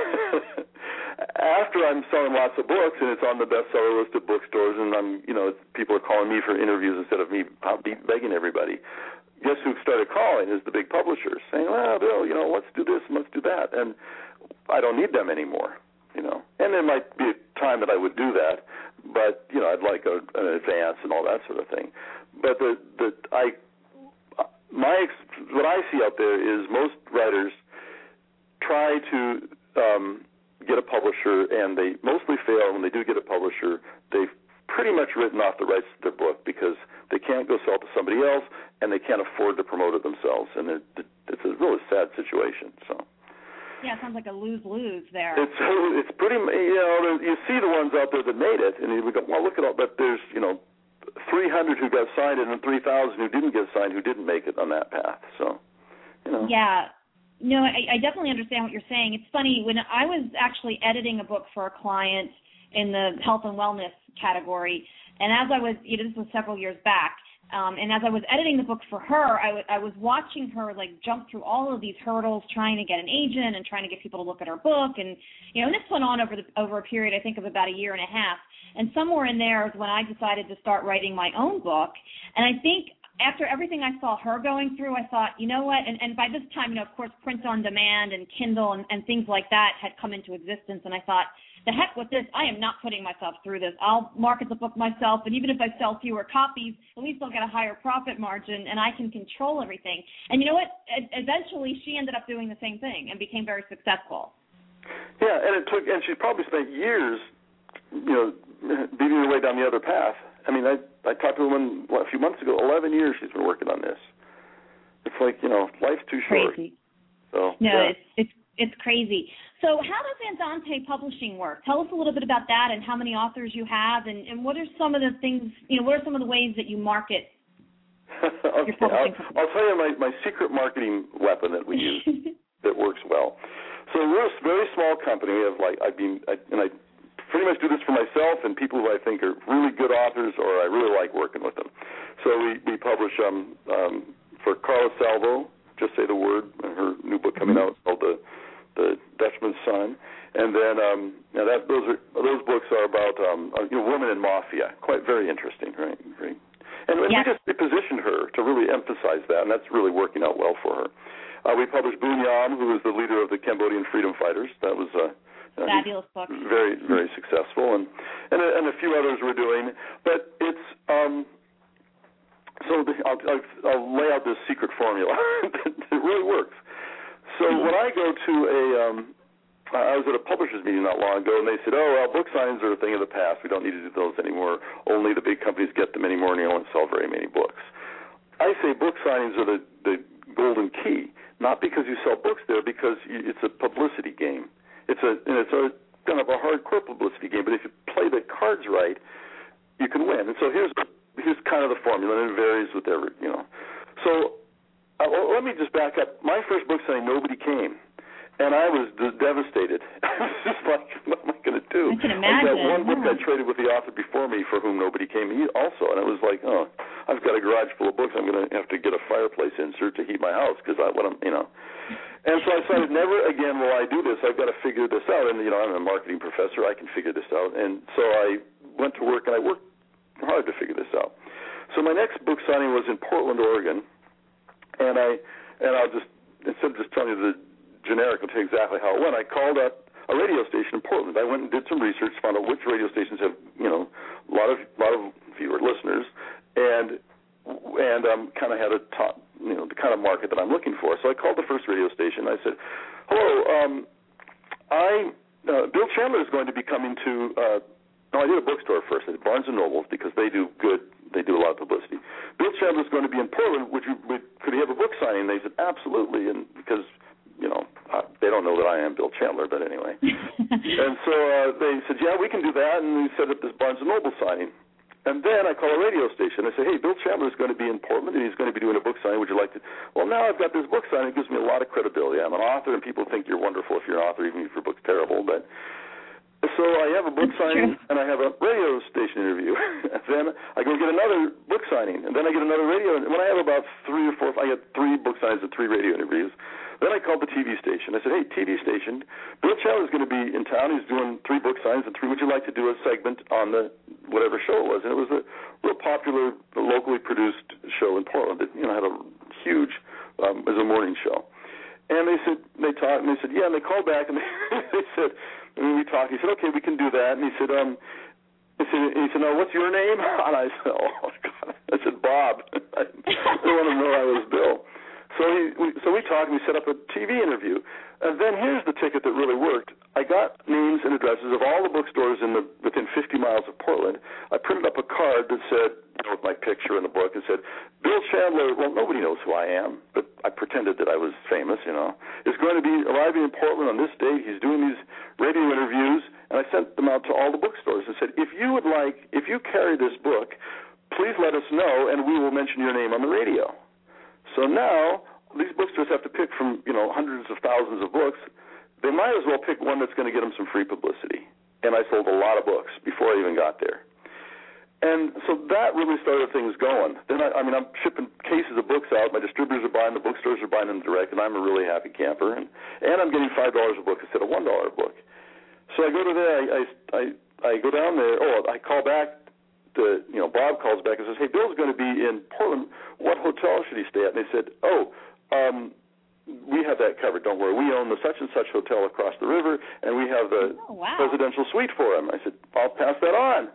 after I'm selling lots of books and it's on the bestseller list at bookstores, and I'm, you know, people are calling me for interviews instead of me begging everybody. Guess who started calling is the big publishers, saying, "Well, Bill, you know, let's do this and let's do that," and I don't need them anymore. You know, and there might be a time that I would do that, but you know, I'd like a, an advance and all that sort of thing. But the the I my what I see out there is most writers try to um, get a publisher, and they mostly fail. When they do get a publisher, they've pretty much written off the rights to their book because they can't go sell it to somebody else, and they can't afford to promote it themselves, and it, it's a really sad situation. So. Yeah, it sounds like a lose-lose there. It's it's pretty, you know, you see the ones out there that made it, and you go, well, look at all, but there's, you know, three hundred who got signed and three thousand who didn't get signed who didn't make it on that path. So, you know. Yeah. No, I, I definitely understand what you're saying. It's funny, when I was actually editing a book for a client in the health and wellness category, and as I was, you know, this was several years back, Um, and as I was editing the book for her, I, w- I was watching her like jump through all of these hurdles, trying to get an agent and trying to get people to look at her book, and you know, and this went on over the, over a period, I think, of about a year and a half. And somewhere in there is when I decided to start writing my own book. And I think after everything I saw her going through, I thought, you know what? And, and by this time, you know, of course, print on demand and Kindle and, and things like that had come into existence. And I thought, the heck with this, I am not putting myself through this. I'll market the book myself, and even if I sell fewer copies, at least I'll get a higher profit margin, and I can control everything. And you know what? Eventually, she ended up doing the same thing and became very successful. Yeah, and it took, and she probably spent years, you know, beating her way down the other path. I mean, I I talked to a woman what, a few months ago. Eleven years she's been working on this. It's like, you know, life's too short. Crazy. So no, yeah. it's it's it's crazy. So how does Andante Publishing work? Tell us a little bit about that and how many authors you have, and, and what are some of the things, you know, what are some of the ways that you market okay, your publishing I'll, I'll tell you my, my secret marketing weapon that we use that works well. So we're a very small company. We have like, I've been, I, and I pretty much do this for myself and people who I think are really good authors or I really like working with them. So we, we publish um, um, for Carla Salvo, Just Say the Word, her new book coming out called The The Dutchman's Son, and then um, now that those are those books are about um, you know, women in mafia, quite very interesting, right? Very, and, and yes. we just repositioned her to really emphasize that, and that's really working out well for her. Uh, we published Boon Yam, who was the leader of the Cambodian Freedom Fighters. That was a uh, fabulous book, very very successful, and and a, and a few others we're doing, but it's. Um, so the, I'll, I'll, I'll lay out this secret formula. It really works. So when I go to a, um, I was at a publisher's meeting not long ago, and they said, oh, well, book signings are a thing of the past. We don't need to do those anymore. Only the big companies get them anymore, and you don't sell very many books. I say book signings are the, the golden key, not because you sell books there, because you, it's a publicity game. It's a, and it's a kind of a hardcore publicity game, but if you play the cards right, you can win. And so here's here's kind of the formula, and it varies with every, you know. So Uh, well, let me just back up. My first book signing, nobody came, and I was d- devastated. I was just like, what am I going to do? I can imagine. I got one book yeah. I traded with the author before me for whom nobody came also, and it was like, oh, I've got a garage full of books. I'm going to have to get a fireplace insert to heat my house because I, what I'm, you know. And so I decided, never again will I do this. I've got to figure this out. And, you know, I'm a marketing professor. I can figure this out. And so I went to work, and I worked hard to figure this out. So my next book signing was in Portland, Oregon. And I and I'll just instead of just telling you the generic, I'll tell you exactly how it went. I called up a radio station in Portland. I went and did some research, found out which radio stations have, you know, a lot of lot of viewer listeners, and and um, kind of had a top, you know, the kind of market that I'm looking for. So I called the first radio station. I said, "Hello, um, I uh, Bill Chandler is going to be coming to." Uh, no, I did a bookstore first. I did Barnes and Noble because they do good. They do a lot of publicity. Bill Chandler's going to be in Portland. Would you? Would, could he have a book signing? They said absolutely, and because you know uh, they don't know that I am Bill Chandler, but anyway. And so uh, they said, yeah, we can do that, and we set up this Barnes and Noble signing. And then I call a radio station. I say, hey, Bill Chandler is going to be in Portland, and he's going to be doing a book signing. Would you like to? Well, now I've got this book signing. It gives me a lot of credibility. I'm an author, and people think you're wonderful if you're an author, even if your book's terrible. But so I have a book That's signing, true. and I have a radio station interview. Then I go get another book signing, and then I get another radio. And when I have about three or four, I get three book signings and three radio interviews. Then I called the T V station. I said, hey, T V station, Bill Chandler is going to be in town. He's doing three book signings and three. Would you like to do a segment on the whatever show it was? And it was a real popular, locally produced show in Portland. It, you know, had a huge, um, it was a morning show. And they said, they talked, and they said, yeah, and they called back, and they, they said, and we talked. He said, okay, we can do that. And he said, um, he said, he said, no, what's your name? And I said, oh, God. I said, Bob. I didn't want to know I was Bill. So he, we, so we talked, and we set up a T V interview. And then here's the ticket that really worked. I got names and addresses of all the bookstores in the within fifty miles of Portland. I printed up a card that said, you know, with my picture in the book, and said, Bill Chandler, well, nobody knows who I am, but I pretended that I was famous, you know, is going to be arriving in Portland on this date. He's doing these radio interviews. And I sent them out to all the bookstores and said, if you would like, if you carry this book, please let us know, and we will mention your name on the radio. So now these bookstores have to pick from, you know, hundreds of thousands of books. They might as well pick one that's going to get them some free publicity. And I sold a lot of books before I even got there. And so that really started things going. Then I, I mean, I'm shipping cases of books out. My distributors are buying, the bookstores are buying them direct, and I'm a really happy camper. And, and I'm getting five dollars a book instead of one dollar a book. So I go to there, I, I, I, I go down there. Oh, I call back. The, you know, Bob calls back and says, hey, Bill's going to be in Portland. What hotel should he stay at? And they said, oh, um, we have that covered. Don't worry. We own the such-and-such hotel across the river, and we have the oh, wow. residential suite for him. I said, I'll pass that on.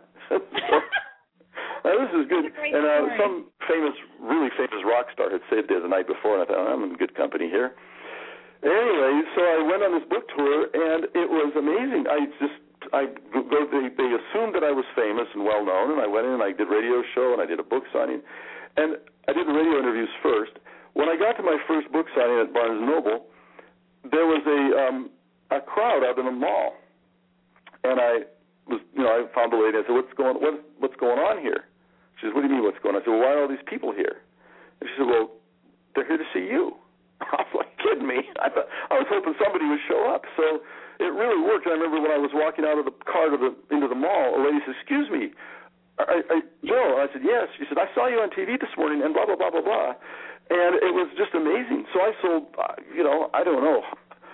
Now, this is good. And uh, some famous, really famous rock star had stayed there the night before, and I thought, oh, I'm in good company here. Anyway, so I went on this book tour, and it was amazing. I just... I they, they assumed that I was famous and well known, and I went in and I did a radio show and I did a book signing, and I did the radio interviews first. When I got to my first book signing at Barnes and Noble, there was a um, a crowd out in the mall, and I was you know I found the lady. I said, "What's going what what's going on here?" She says, "What do you mean what's going on?" I said, "Well, why are all these people here?" And she said, "Well, they're here to see you." I was like, kidding me. I thought I was hoping somebody would show up. So it really worked. I remember when I was walking out of the car to the into the mall, a lady said, "Excuse me, I, I, Bill." I said, "Yes." She said, "I saw you on T V this morning," and blah blah blah blah blah. And it was just amazing. So I sold, uh, you know, I don't know,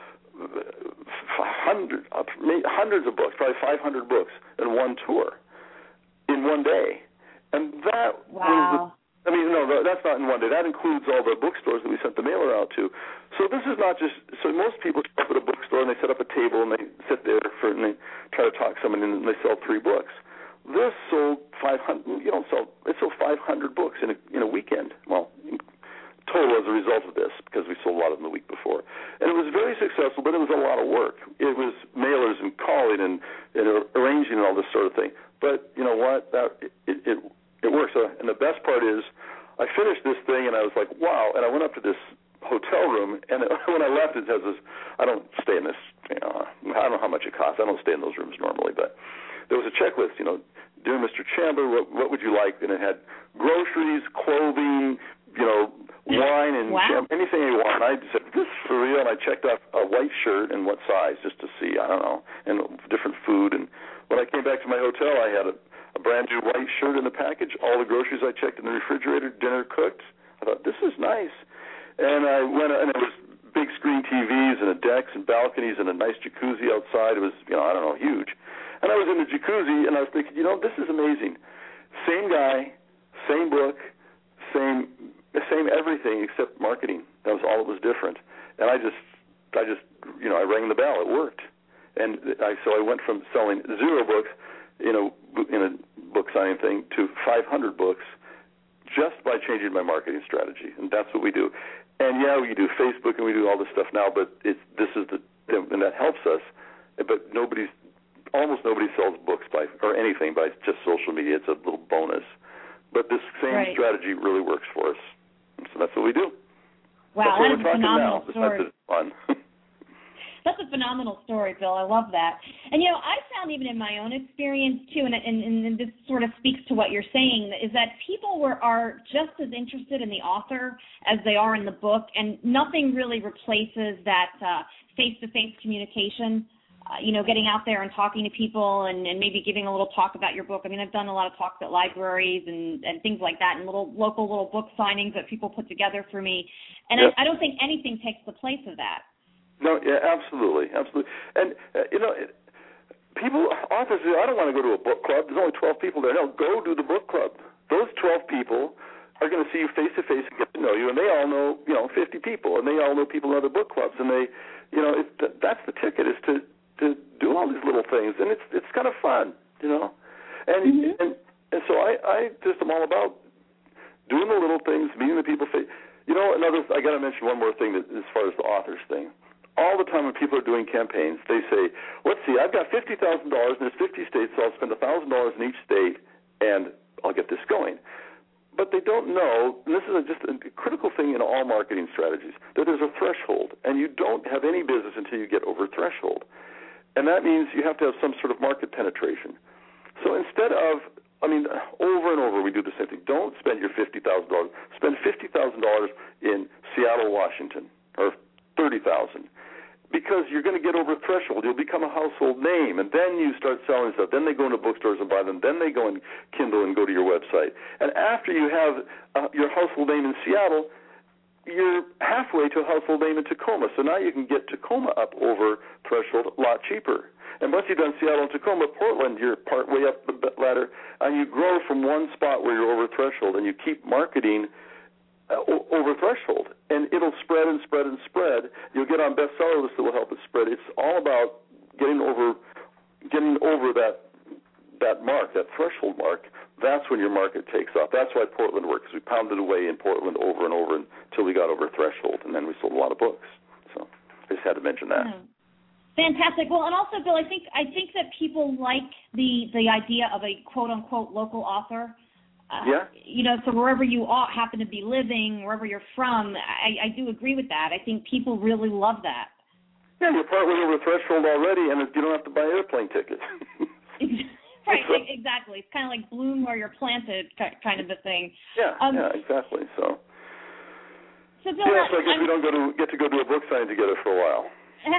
hundreds, hundreds of books, probably five hundred books in one tour, in one day, and that wow. was the. I mean, no, that's not in one day. That includes all the bookstores that we sent the mailer out to. So this is not just, so most people stop at a bookstore and they set up a table and they sit there for, and they try to talk to someone and they sell three books. This sold five hundred, you don't sell, it sold five hundred books in a, in a weekend. Well, total as a result of this, because we sold a lot of them the week before. And it was very successful, but it was a lot of work. It was mailers and calling and, and arranging and all this sort of thing. But you know what? That, it, it It works. So, and the best part is, I finished this thing, and I was like, wow. And I went up to this hotel room, and it, when I left, it has this, I don't stay in this, you know, I don't know how much it costs. I don't stay in those rooms normally, but there was a checklist, you know, dear Mister Chandler, what, what would you like? And it had groceries, clothing, you know, wine, and wow. jam, anything you want. And I said, this is for real. And I checked off a white shirt and what size, just to see, I don't know, and different food. And when I came back to my hotel, I had a, a brand new white shirt in the package, all the groceries I checked in the refrigerator, dinner cooked. I thought, this is nice. And I went, and it was big screen T Vs and a decks and balconies and a nice jacuzzi outside. It was, you know, I don't know, huge. And I was in the jacuzzi, and I was thinking, you know, this is amazing. Same guy, same book, same same everything except marketing. That was all that was different. And I just, I just, you know, I rang the bell. It worked. And I, so I went from selling zero books, you know, in a book signing thing to five hundred books just by changing my marketing strategy. And that's what we do. And, yeah, we do Facebook and we do all this stuff now, but it's, this is the, and that helps us. But nobody's, almost nobody sells books by, or anything by just social media. It's a little bonus. But this same right. strategy really works for us. So that's what we do. Wow, that's that is a phenomenal now. story. That's fun. That's a phenomenal story, Bill. I love that. And, you know, I found even in my own experience, too, and, and, and this sort of speaks to what you're saying, is that people were are just as interested in the author as they are in the book, and nothing really replaces that uh, face-to-face communication. Uh, you know, getting out there and talking to people and, and maybe giving a little talk about your book. I mean, I've done a lot of talks at libraries and, and things like that, and little local little book signings that people put together for me. And yeah. I, I don't think anything takes the place of that. No, yeah, absolutely, absolutely. And, uh, you know, it, people, authors say, I don't want to go to a book club. There's only twelve people there. No, go to the book club. Those twelve people are going to see you face-to-face and get to know you, and they all know, you know, fifty people, and they all know people in other book clubs. And they, you know, it, that's the ticket, is to to do all these little things, and it's it's kind of fun, you know. And mm-hmm. and, and so I, I just am all about doing the little things, meeting the people. You know, another, I got to mention one more thing that, as far as the authors thing. All the time when people are doing campaigns, they say, let's see, I've got fifty thousand dollars, and there's fifty states, so I'll spend one thousand dollars in each state, and I'll get this going. But they don't know, and this is a, just a critical thing in all marketing strategies, that there's a threshold, and you don't have any business until you get over a threshold. And that means you have to have some sort of market penetration. So instead of, I mean, over and over we do the same thing. Don't spend your fifty thousand dollars. Spend fifty thousand dollars in Seattle, Washington, or thirty thousand dollars. Because you're going to get over a threshold. You'll become a household name, and then you start selling stuff. Then they go into bookstores and buy them. Then they go in Kindle and go to your website. And after you have uh, your household name in Seattle, you're halfway to a household name in Tacoma. So now you can get Tacoma up over threshold a lot cheaper. And once you've done Seattle and Tacoma, Portland, you're part way up the ladder, and you grow from one spot where you're over threshold, and you keep marketing Uh, over threshold, and it'll spread and spread and spread. You'll get on bestseller lists that will help it spread. It's all about getting over, getting over that that mark, that threshold mark. That's when your market takes off. That's why Portland works. We pounded away in Portland over and over until we got over threshold, and then we sold a lot of books. So I just had to mention that. Mm. Fantastic. Well, and also, Bill, I think I think that people like the the idea of a quote unquote local author. Uh, yeah. You know, so wherever you all happen to be living, wherever you're from, I, I do agree with that. I think people really love that. Yeah, you're partway over the threshold already, and you don't have to buy airplane tickets. Right, so, exactly. It's kind of like bloom where you're planted kind of a thing. Yeah, um, yeah, exactly. So, so Bill, yeah, so I guess I'm, we don't go to, get to go do a book signing together for a while.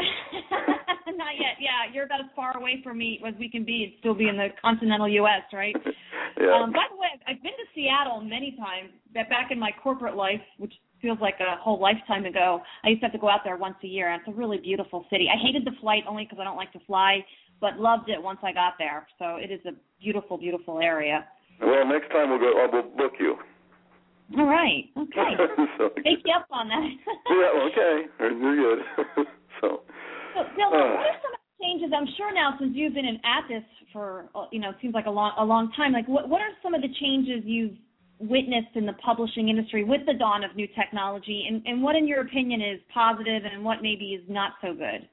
Not yet. Yeah, you're about as far away from me as we can be and still be in the continental U S, right? Yeah. Um, by the way, I've been to Seattle many times. Back in my corporate life, which feels like a whole lifetime ago, I used to have to go out there once a year. And it's a really beautiful city. I hated the flight only because I don't like to fly, but loved it once I got there. So it is a beautiful, beautiful area. Well, next time we'll go. I will book you. All right. Okay. so, Take you up on that. Yeah. Okay. You're good. so. So, Bill, uh, what are some of the changes? I'm sure now, since you've been at this for, you know, it seems like a long, a long time. Like, what, what are some of the changes you've witnessed in the publishing industry with the dawn of new technology, and, and what, in your opinion, is positive and what maybe is not so good?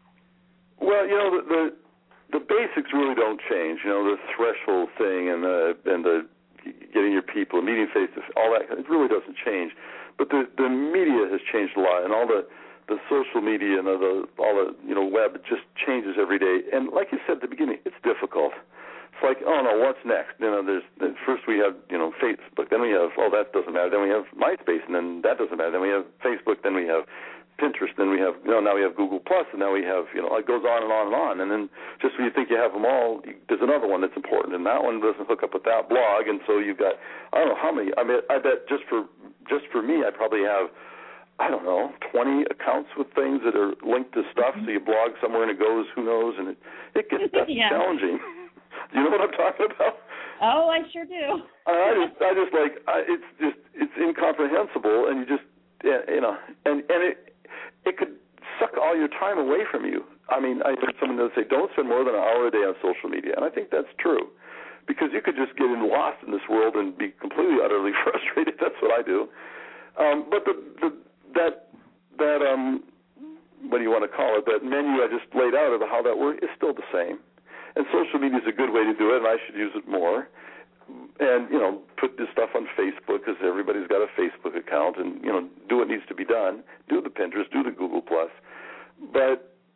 Well, you know, the the, the basics really don't change. You know, the threshold thing and the and the getting your people, meeting face to face, all that. It really doesn't change. But the the media has changed a lot, and all the the social media and the, all the, you know, web, it just changes every day. And like you said at the beginning, it's difficult. It's like, oh, no, what's next? You know, there's, first we have, you know, Facebook, then we have, oh, that doesn't matter. Then we have MySpace, and then that doesn't matter. Then we have Facebook, then we have Pinterest, then we have, you know, now we have Google Plus, and now we have, you know, it goes on and on and on. And then just when you think you have them all, there's another one that's important, and that one doesn't hook up with that blog. And so you've got, I don't know how many, I mean, I bet just for, just for me, I probably have, I don't know, twenty accounts with things that are linked to stuff. Mm-hmm. So you blog somewhere and it goes, who knows, and it, it gets that yeah. challenging. Do you know what I'm talking about? Oh, I sure do. I just, I just like, I, it's just, it's incomprehensible, and you just, you know, and and it, it could suck all your time away from you. I mean, I heard someone that say, don't spend more than an hour a day on social media, and I think that's true, because you could just get in lost in this world and be completely, utterly frustrated. That's what I do. Um, but the, the that that um, what do you want to call it? That menu I just laid out of how that works is still the same. And social media is a good way to do it, and I should use it more. And, you know, put this stuff on Facebook, because everybody's got a Facebook account, and, you know, do what needs to be done. Do the Pinterest, do the Google Plus. But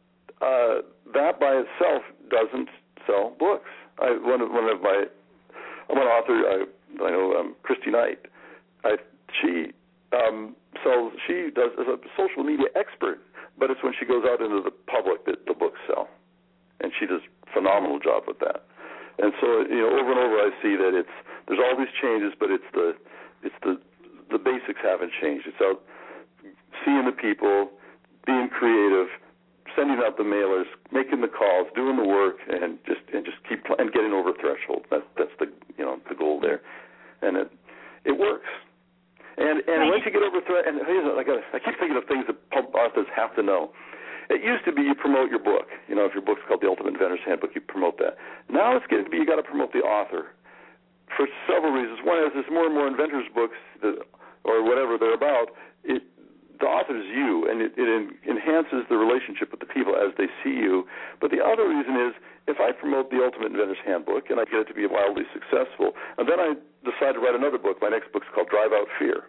uh, that by itself doesn't sell books. I, one of one of my I'm an author. I, I know um, Christy Knight. I, she um, sells. She does as a social media expert, but it's when she goes out into the public that the books sell, and she does a phenomenal job with that. And so, you know, over and over, I see that it's there's all these changes, but it's the it's the the basics haven't changed. It's out seeing the people, being creative, sending out the mailers, making the calls, doing the work, and just and just keep and getting over threshold. That's that's the you know the goal there, and it it works. And and right. once you get over threshold, and here's I got I keep thinking of things that authors have to know. It used to be you promote your book. You know, if your book's called The Ultimate Inventor's Handbook, you promote that. Now it's getting to be you got to promote the author for several reasons. One is there's more and more inventors' books that, or whatever they're about. It, the author is you, and it, it enhances the relationship with the people as they see you. But the other reason is if I promote The Ultimate Inventor's Handbook and I get it to be wildly successful, and then I decide to write another book. My next book's called Drive Out Fear.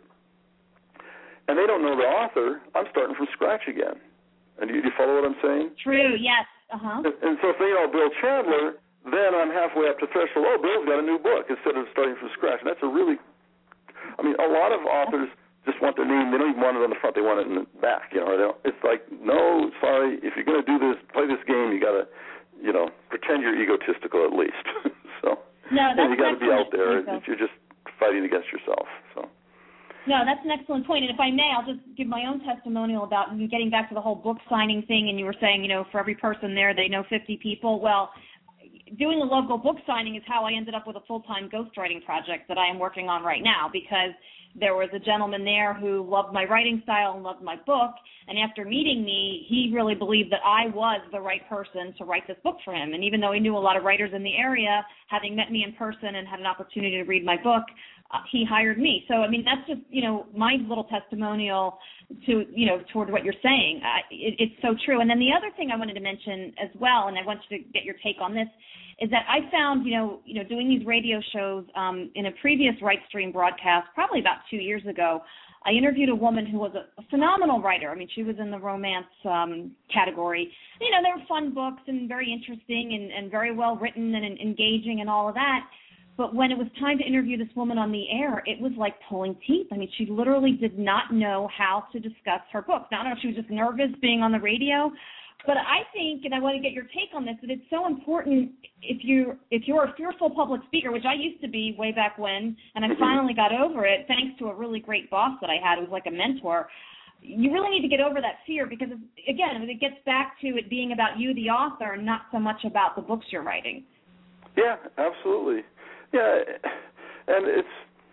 And they don't know the author, I'm starting from scratch again. And do you, do you follow what I'm saying? True, yes. Uh-huh. And, and so if they know Bill Chandler, then I'm halfway up to threshold. Oh, Bill's got a new book instead of starting from scratch. And that's a really, I mean, a lot of authors just want their name. They don't even want it on the front. They want it in the back. You know, they don't, it's like, no, sorry, if you're going to do this, play this game, you got to, you know, pretend you're egotistical at least. so no, that's you got to be out there so. if you're just fighting against yourself. So. No, that's an excellent point. And if I may, I'll just give my own testimonial about getting back to the whole book signing thing. And you were saying, you know, for every person there, they know fifty people. Well, doing a local book signing is how I ended up with a full-time ghostwriting project that I am working on right now, because there was a gentleman there who loved my writing style and loved my book. And after meeting me, he really believed that I was the right person to write this book for him. And even though he knew a lot of writers in the area, having met me in person and had an opportunity to read my book, uh, he hired me. So, I mean, that's just, you know, my little testimonial to, you know, toward what you're saying. Uh, it, it's so true. And then the other thing I wanted to mention as well, and I want you to get your take on this, is that I found, you know, you know, doing these radio shows um, in a previous RightStream broadcast, probably about two years ago, I interviewed a woman who was a, a phenomenal writer. I mean, she was in the romance um, category. You know, they were fun books and very interesting and, and very well written and, and engaging and all of that. But when it was time to interview this woman on the air, it was like pulling teeth. I mean, she literally did not know how to discuss her book. Now, I don't know if she was just nervous being on the radio, but I think, and I want to get your take on this, that it's so important if you if you're a fearful public speaker, which I used to be way back when, and I finally got over it thanks to a really great boss that I had who was like a mentor. You really need to get over that fear because, again, it gets back to it being about you, the author, and not so much about the books you're writing. Yeah, absolutely. Yeah, and it's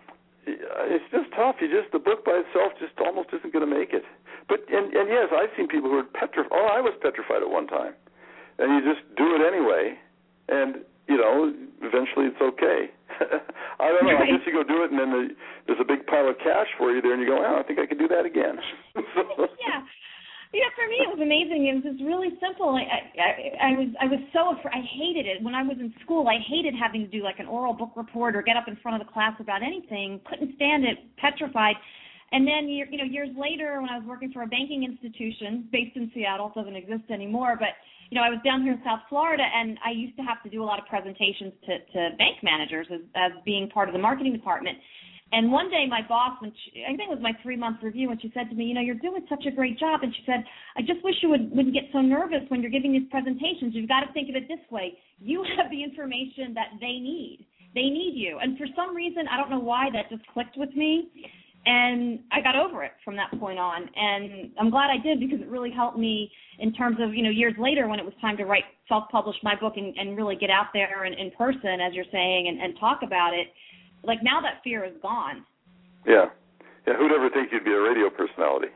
it's just tough. You just the book by itself just almost isn't going to make it. But and, and yes, I've seen people who are petrified. Oh, I was petrified at one time, and you just do it anyway, and you know, eventually it's okay. I don't know. I guess you go do it, and then the, there's a big pile of cash for you there, and you go, oh, I think I can do that again. so. Yeah. Yeah, for me it was amazing. It was just really simple. I, I, I was I was so afraid. I hated it. When I was in school, I hated having to do like an oral book report or get up in front of the class about anything. Couldn't stand it, petrified. And then, you know, years later when I was working for a banking institution based in Seattle, it doesn't exist anymore, but, you know, I was down here in South Florida, and I used to have to do a lot of presentations to, to bank managers as, as being part of the marketing department. And one day my boss, when she, I think it was my three-month review, and she said to me, you know, you're doing such a great job. And she said, I just wish you would, wouldn't get so nervous when you're giving these presentations. You've got to think of it this way. You have the information that they need. They need you. And for some reason, I don't know why, that just clicked with me. And I got over it from that point on. And I'm glad I did because it really helped me in terms of, you know, years later when it was time to write, self-publish my book and, and really get out there and in person, as you're saying, and, and talk about it. Like, now that fear is gone. Yeah. Yeah, who'd ever think you'd be a radio personality?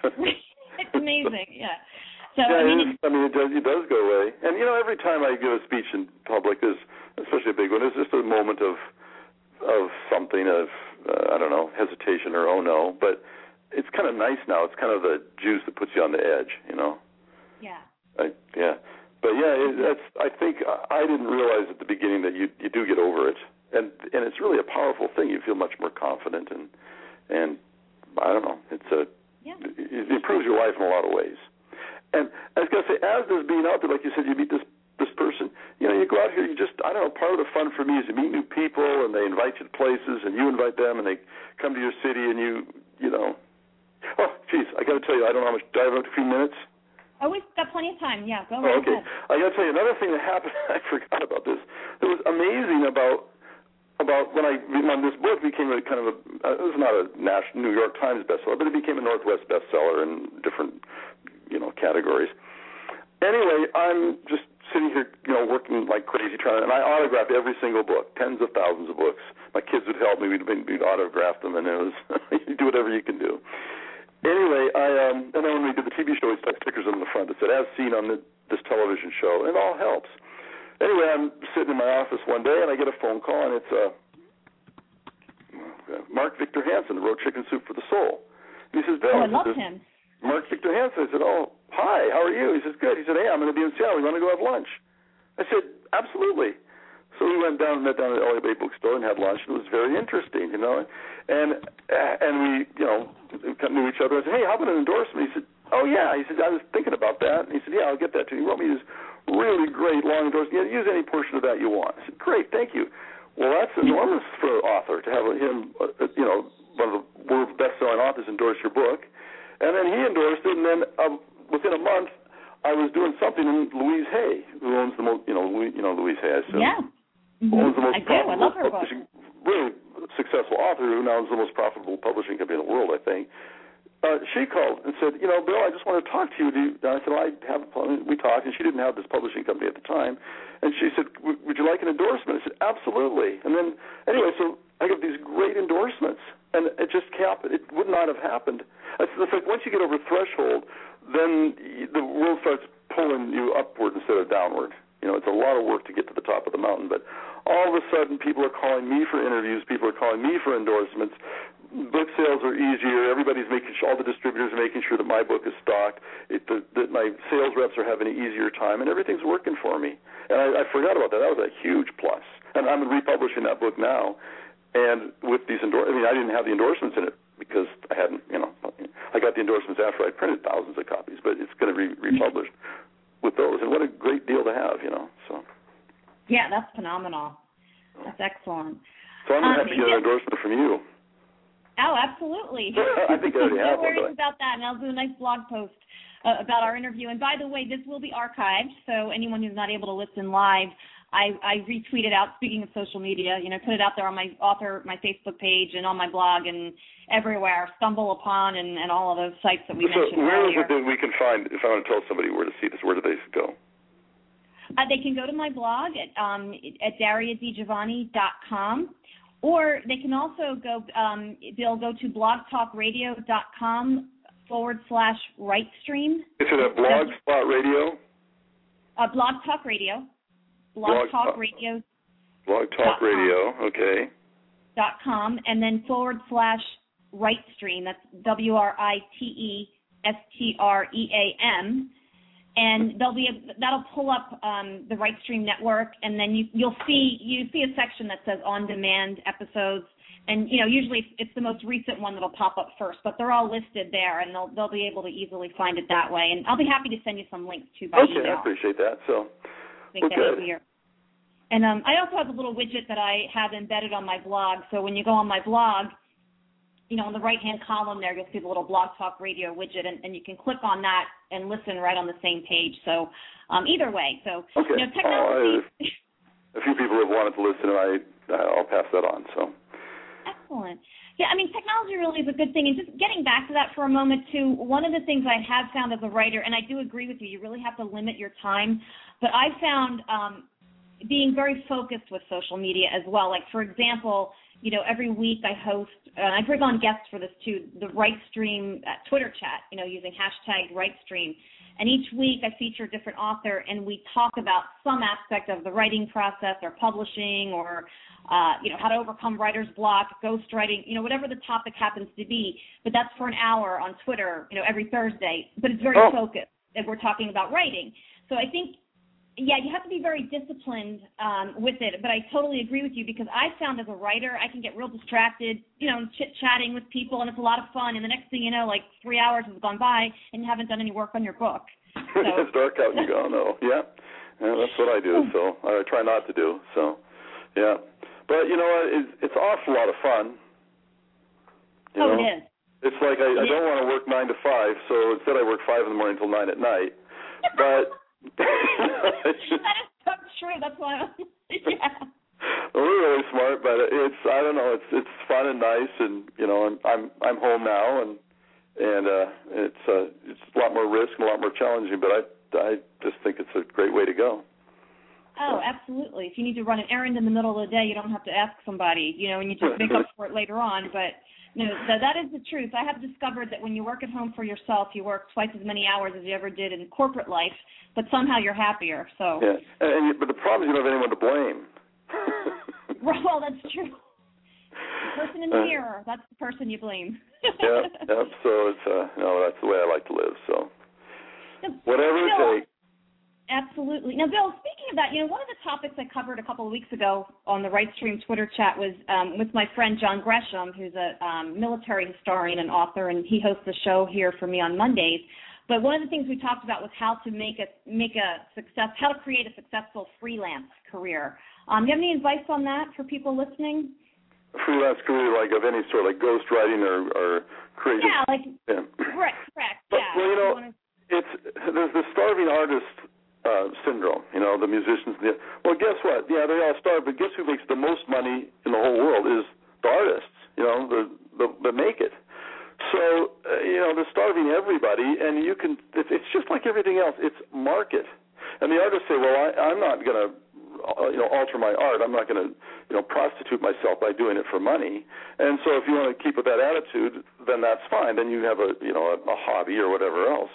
It's amazing, yeah. So, yeah, I mean, it, is, I mean it, does, it does go away. And, you know, every time I give a speech in public, there's, especially a big one, there's just a moment of of something, of, uh, I don't know, hesitation or oh no. But it's kind of nice now. It's kind of the juice that puts you on the edge, you know? Yeah. I, yeah. But, yeah, it, that's. I think I didn't realize at the beginning that you you do get over it. And and it's really a powerful thing. You feel much more confident, and and I don't know. It's a yeah. it improves your life in a lot of ways. And I was going to say, as there's being out there, like you said, you meet this this person, you know, you go out here, you just, I don't know, part of the fun for me is you meet new people, and they invite you to places, and you invite them, and they come to your city, and you, you know. Oh, geez, I got to tell you, I don't know how much, do I have a few minutes? Oh, we've got plenty of time, yeah, go oh, right okay. ahead. I got to tell you, another thing that happened, I forgot about this, that was amazing about, about when I, when this book became a kind of a, uh, it was not a national New York Times bestseller, but it became a Northwest bestseller in different, you know, categories. Anyway, I'm just sitting here, you know, working like crazy trying, and I autographed every single book, tens of thousands of books. My kids would help me; we'd, we'd autograph them, and it was you do whatever you can do. Anyway, I um, and then when we did the T V show, we stuck stickers on the front that said "As seen on the, this television show," and it all helps. Anyway, I'm sitting in my office one day, and I get a phone call, and it's uh, Mark Victor Hansen, who wrote Chicken Soup for the Soul. And he says, "Bill," oh, I love says, him. Mark Victor Hansen. I said, "Oh, hi, how are you?" He says, "Good." He said, "Hey, I'm going to be in Seattle. You want to go have lunch?" I said, "Absolutely." So we went down, met down at the L A Bay bookstore and had lunch. It was very interesting, you know. And and we, you know, knew each other. I said, "Hey, how about an endorsement?" He said, "Oh, yeah." He said, "I was thinking about that." And he said, "Yeah, I'll get that to you." He wrote me this really great long endorsement. Yeah, use any portion of that you want. I said, "Great, thank you." Well, that's enormous for an author to have him, uh, you know, one of the world's best-selling authors endorse your book. And then he endorsed it, and then um, within a month, I was doing something, and Louise Hay, who owns the most, you know, Louise, you know Louise Hay, I assume. Yeah. Mm-hmm. Owns the most I do. I love her book. Really successful author who now owns the most profitable publishing company in the world, I think. Uh, she called and said, "You know, Bill, I just want to talk to you." Do you? And I said, well, "I have." We talked, and she didn't have this publishing company at the time. And she said, "Would you like an endorsement?" I said, "Absolutely." And then, anyway, so I got these great endorsements, and it just happened. It would not have happened. It's like once you get over a threshold, then the world starts pulling you upward instead of downward. You know, it's a lot of work to get to the top of the mountain, but all of a sudden people are calling me for interviews, people are calling me for endorsements, book sales are easier, everybody's making sure, all the distributors are making sure that my book is stocked, it, the, that my sales reps are having an easier time, and everything's working for me. And I, I forgot about that. That was a huge plus. And I'm republishing that book now, and with these endorsements, I mean, I didn't have the endorsements in it because I hadn't, you know, I got the endorsements after I printed thousands of copies, but it's going to be republished with those, and what a great deal to have, you know. So. Yeah, that's phenomenal. That's excellent. So I'm going to um, have to get an endorsement from you. Oh, absolutely. I think I already have no one. No worries about that, and I'll do a nice blog post uh, about our interview. And by the way, this will be archived, so anyone who's not able to listen live, I, I retweeted out, speaking of social media, you know, put it out there on my author, my Facebook page and on my blog and everywhere, Stumble Upon and, and all of those sites that we so mentioned where earlier. is it that we can find, if I want to tell somebody where to see this, where do they go? Uh, they can go to my blog at, um, at daria di giovanni dot com, or they can also go, um, they'll go to blogtalkradio.com forward slash rightstream. Is it a blog spot radio? Uh, Blog Talk Radio. Blog Talk Radio. Blog Talk Radio, okay. Dot com, and then forward slash rightstream. That's W R I T E S T R E A M. And there'll be a, that'll pull up um, the Rightstream network, and then you, you'll see you see a section that says on-demand episodes, and you know usually it's, it's the most recent one that'll pop up first, but they're all listed there, and they'll they'll be able to easily find it that way. And I'll be happy to send you some links too by okay, email. Okay, I appreciate that. So make well, that good. easier. And um, I also have a little widget that I have embedded on my blog. So when you go on my blog, you know, in the right-hand column there, you'll see the little Blog Talk Radio widget, and, and you can click on that and listen right on the same page. So um, either way, so okay. you know, technology. Oh, I, a few people have wanted to listen, and I I'll pass that on. So excellent. Yeah, I mean, technology really is a good thing. And just getting back to that for a moment too, one of the things I have found as a writer, and I do agree with you, you really have to limit your time. But I found um, being very focused with social media as well. Like for example, you know, every week I host, and I bring on guests for this too, the Rightstream uh, Twitter chat, you know, using hashtag Rightstream. And each week I feature a different author, and we talk about some aspect of the writing process or publishing or, uh, you know, how to overcome writer's block, ghostwriting, you know, whatever the topic happens to be. But that's for an hour on Twitter, you know, every Thursday. But it's very oh. focused, and we're talking about writing. So I think yeah, you have to be very disciplined um, with it, but I totally agree with you because I found as a writer, I can get real distracted, you know, chit-chatting with people, and it's a lot of fun, and the next thing you know, like three hours has gone by, and you haven't done any work on your book. So. It's dark out and you go, no, yeah. yeah, that's what I do, so I try not to do, so, yeah. But, you know, it's, it's an awful lot of fun. You oh, know? it is. It's like I, I don't want to work nine to five, so instead I work five in the morning until nine at night. But that is so true. That's why. I'm, yeah. Well, we're really smart, but it's I don't know. It's it's fun and nice, and you know, I'm I'm I'm home now, and and uh, it's uh, it's a lot more risk and a lot more challenging. But I I just think it's a great way to go. Oh, absolutely. If you need to run an errand in the middle of the day, you don't have to ask somebody, you know, and you just make up for it later on. But no, th- that is the truth. I have discovered that when you work at home for yourself, you work twice as many hours as you ever did in corporate life, but somehow you're happier. So. Yeah, and, and you, but the problem is you don't have anyone to blame. Well, that's true. The person in the uh, mirror, that's the person you blame. yeah, yeah. So it's uh, no, that's the way I like to live. So now, whatever Bill, it takes. Absolutely. Now, Bill, speaking of that, you know, one of the topics I covered a couple of weeks ago on the Rightstream Twitter chat was um, with my friend John Gresham, who's a um, military historian and author, and he hosts the show here for me on Mondays. But one of the things we talked about was how to make a make a success, how to create a successful freelance career. Um, do you have any advice on that for people listening? Freelance career, like of any sort, like ghostwriting or, or creative. Yeah, like yeah. correct, correct. But, yeah. Well, you know, wanna... it's there's the starving artist uh, syndrome. You know, the musicians. The, well, guess what? Yeah, they all starve, but guess who makes the most money in the whole world is the artists. You know, the the, the make it. So, uh, you know, they're starving everybody, and you can, it's, it's just like everything else. It's market. And the artists say, well, I, I'm not going to, uh, you know, alter my art. I'm not going to, you know, prostitute myself by doing it for money. And so if you want to keep with that attitude, then that's fine. Then you have a, you know, a, a hobby or whatever else.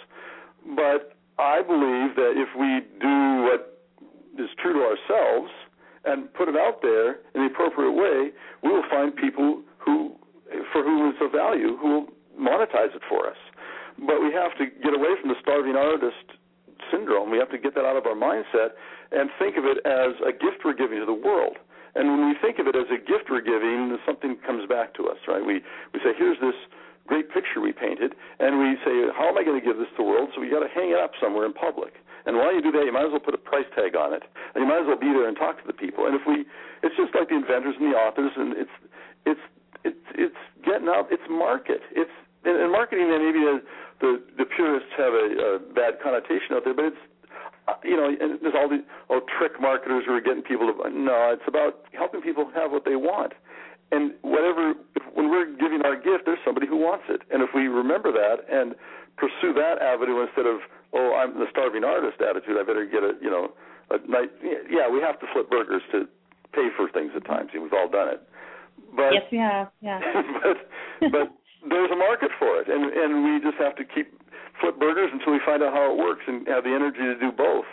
But I believe that if we do what is true to ourselves and put it out there in the appropriate way, we will find people who, for whom it's of value, who will monetize it for us. But we have to get away from the starving artist syndrome. We have to get that out of our mindset and think of it as a gift we're giving to the world. And when we think of it as a gift we're giving, something comes back to us, right? We we say, here's this great picture we painted, and we say, how am I going to give this to the world? So we got to hang it up somewhere in public. And while you do that, you might as well put a price tag on it, and you might as well be there and talk to the people. And if we, it's just like the inventors and the authors, and it's it's it's it's getting out. It's market. It's and, and marketing. Then maybe the, the the purists have a, a bad connotation out there, but it's uh, you know, and there's all these oh trick marketers who are getting people to. No, it's about helping people have what they want. And whatever, if, when we're giving our gift, there's somebody who wants it. And if we remember that and pursue that avenue instead of, oh, I'm the starving artist attitude, I better get a, you know, a night. Yeah, we have to flip burgers to pay for things at times. We've all done it. But, yes, we have. Yeah. but but there's a market for it, and and we just have to keep flip burgers until we find out how it works and have the energy to do both.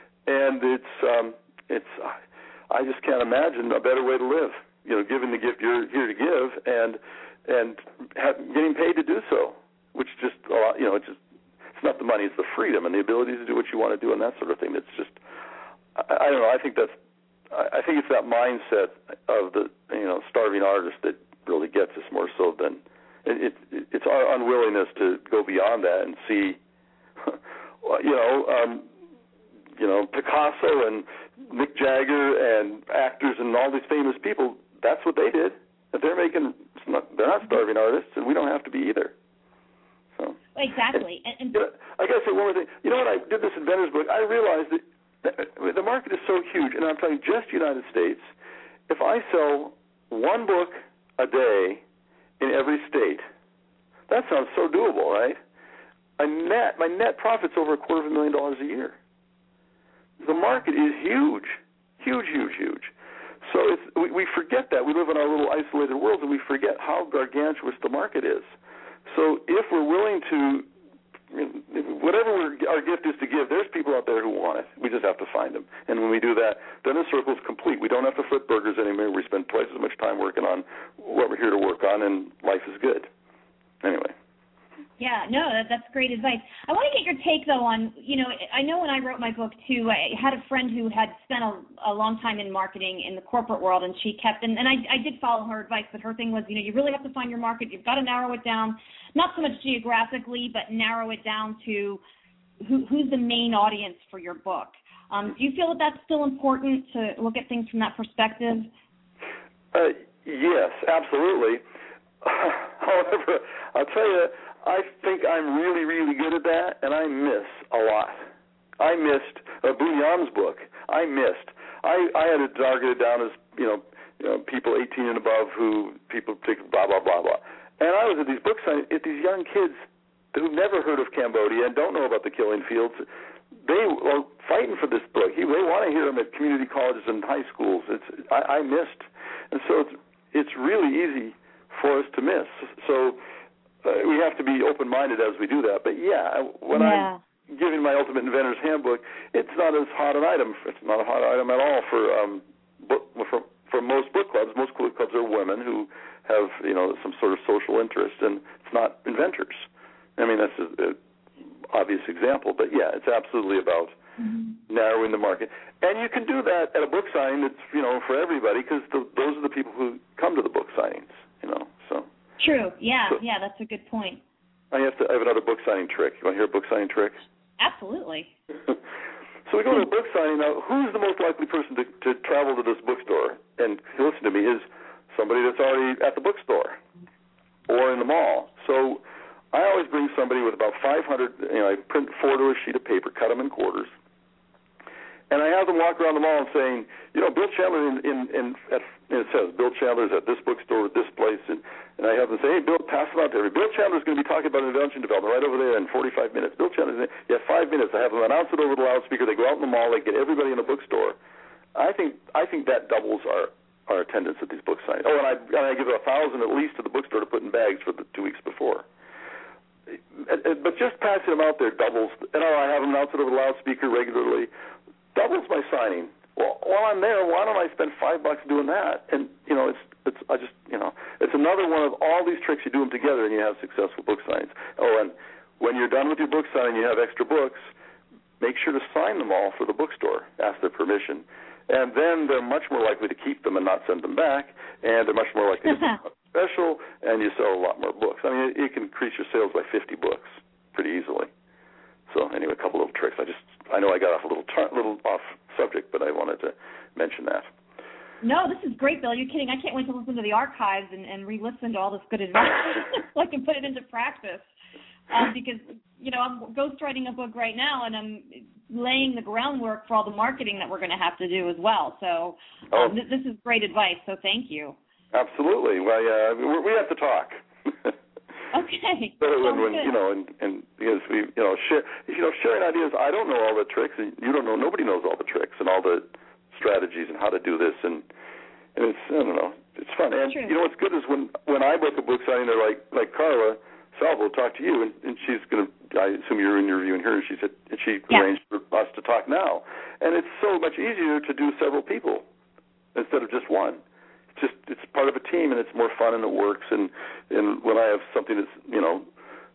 And it's um, it's I just can't imagine a better way to live. You know, giving the gift you're here to give, and and have, getting paid to do so, which just a lot, you know, it's just it's not the money, it's the freedom and the ability to do what you want to do and that sort of thing. That's just I, I don't know. I think that's I think it's that mindset of the you know starving artist that really gets us more so than it, it, it's our unwillingness to go beyond that and see, you know, um, you know Picasso and Mick Jagger and actors and all these famous people. That's what they did. If they're making, not, they're not starving artists, and we don't have to be either. So exactly. And, and you know, I got to say one more thing. You know, when I did this Inventor's book, I realized that the market is so huge, and I'm talking just United States. If I sell one book a day in every state, that sounds so doable, right? I net my net profit's over a quarter of a million dollars a year. The market is huge, huge, huge, huge. So it's, we, we forget that. We live in our little isolated worlds, and we forget how gargantuous the market is. So if we're willing to, whatever we're, our gift is to give, there's people out there who want it. We just have to find them. And when we do that, then the circle's complete. We don't have to flip burgers anymore. We spend twice as much time working on what we're here to work on, and life is good. Anyway. Yeah, no, that, that's great advice. I want to get your take, though, on, you know, I know when I wrote my book, too, I had a friend who had spent a, a long time in marketing in the corporate world, and she kept, and, and I, I did follow her advice, but her thing was, you know, you really have to find your market. You've got to narrow it down, not so much geographically, but narrow it down to who, who's the main audience for your book. Um, do you feel that that's still important to look at things from that perspective? Uh, yes, absolutely. However, I'll tell you, I think I'm really, really good at that, and I miss a lot. I missed uh, Bunyan's book. I missed. I, I had it targeted down as, you know, you know, people eighteen and above who, people take blah, blah, blah, blah. And I was at these book signings, at these young kids who've never heard of Cambodia and don't know about the killing fields. They are fighting for this book. They want to hear them at community colleges and high schools. It's I, I missed. And so it's, it's really easy for us to miss. So uh, we have to be open-minded as we do that. But, yeah, when yeah. I'm giving my Ultimate Inventor's Handbook, it's not as hot an item. It's not a hot item at all for um, book, for, for most book clubs. Most book clubs are women who have, you know, some sort of social interest, and it's not inventors. I mean, that's an obvious example. But, yeah, it's absolutely about mm-hmm. narrowing the market. And you can do that at a book signing that's, you know, for everybody, because those are the people who come to the book signings, you know, so. True. Yeah. So, yeah. That's a good point. I have to. I have another book signing trick. You want to hear a book signing trick? Absolutely. So we go to a book signing. Now, who's the most likely person to, to travel to this bookstore and listen to me is somebody that's already at the bookstore or in the mall. So I always bring somebody with about five hundred. You know, I print four to a sheet of paper, cut them in quarters, and I have them walk around the mall and saying, you know, Bill Chandler in, in, in at, and it says Bill Chandler's at this bookstore at this place, and, and I have them say, hey, Bill, pass it on to everybody. Bill Chandler's going to be talking about invention development right over there in forty-five minutes. Bill Chandler's, you have five minutes. I have them announce it over the loudspeaker. They go out in the mall. They get everybody in the bookstore. I think I think that doubles our, our attendance at these book signings. Oh, and I, and I give a thousand at least to the bookstore to put in bags for the two weeks before. But just passing them out there doubles. And I have them announce it over the loudspeaker regularly. Doubles my signing. Well, while I'm there, why don't I spend five bucks doing that? And you know, it's it's I just you know, it's another one of all these tricks. You do them together, and you have successful book signings. Oh, and when you're done with your book signing, you have extra books. Make sure to sign them all for the bookstore. Ask their permission, and then they're much more likely to keep them and not send them back. And they're much more likely to be special, and you sell a lot more books. I mean, you can increase your sales by fifty books pretty easily. So anyway, a couple little tricks. I just I know I got off a little t- little off subject, but I wanted to mention that. No, this is great, Bill. You're kidding. I can't wait to listen to the archives and, and re-listen to all this good advice so I can put it into practice. Um, because, you know, I'm ghostwriting a book right now, and I'm laying the groundwork for all the marketing that we're going to have to do as well. So um, oh. th- this is great advice, so thank you. Absolutely. Well, uh, we have to talk. Okay. Better when, when you know, and, and because we, you know, share, you know, sharing ideas. I don't know all the tricks, and you don't know. Nobody knows all the tricks and all the strategies and how to do this, and and it's I don't know, it's fun. And True. You know what's good is when when I book a book signing, they're like like Carla Salvo will talk to you, and, and she's gonna. I assume you're interviewing her, and she said and she yeah. arranged for us to talk now, and it's so much easier to do several people instead of just one. Just it's part of a team, and it's more fun, and it works. And, and when I have something that's, you know,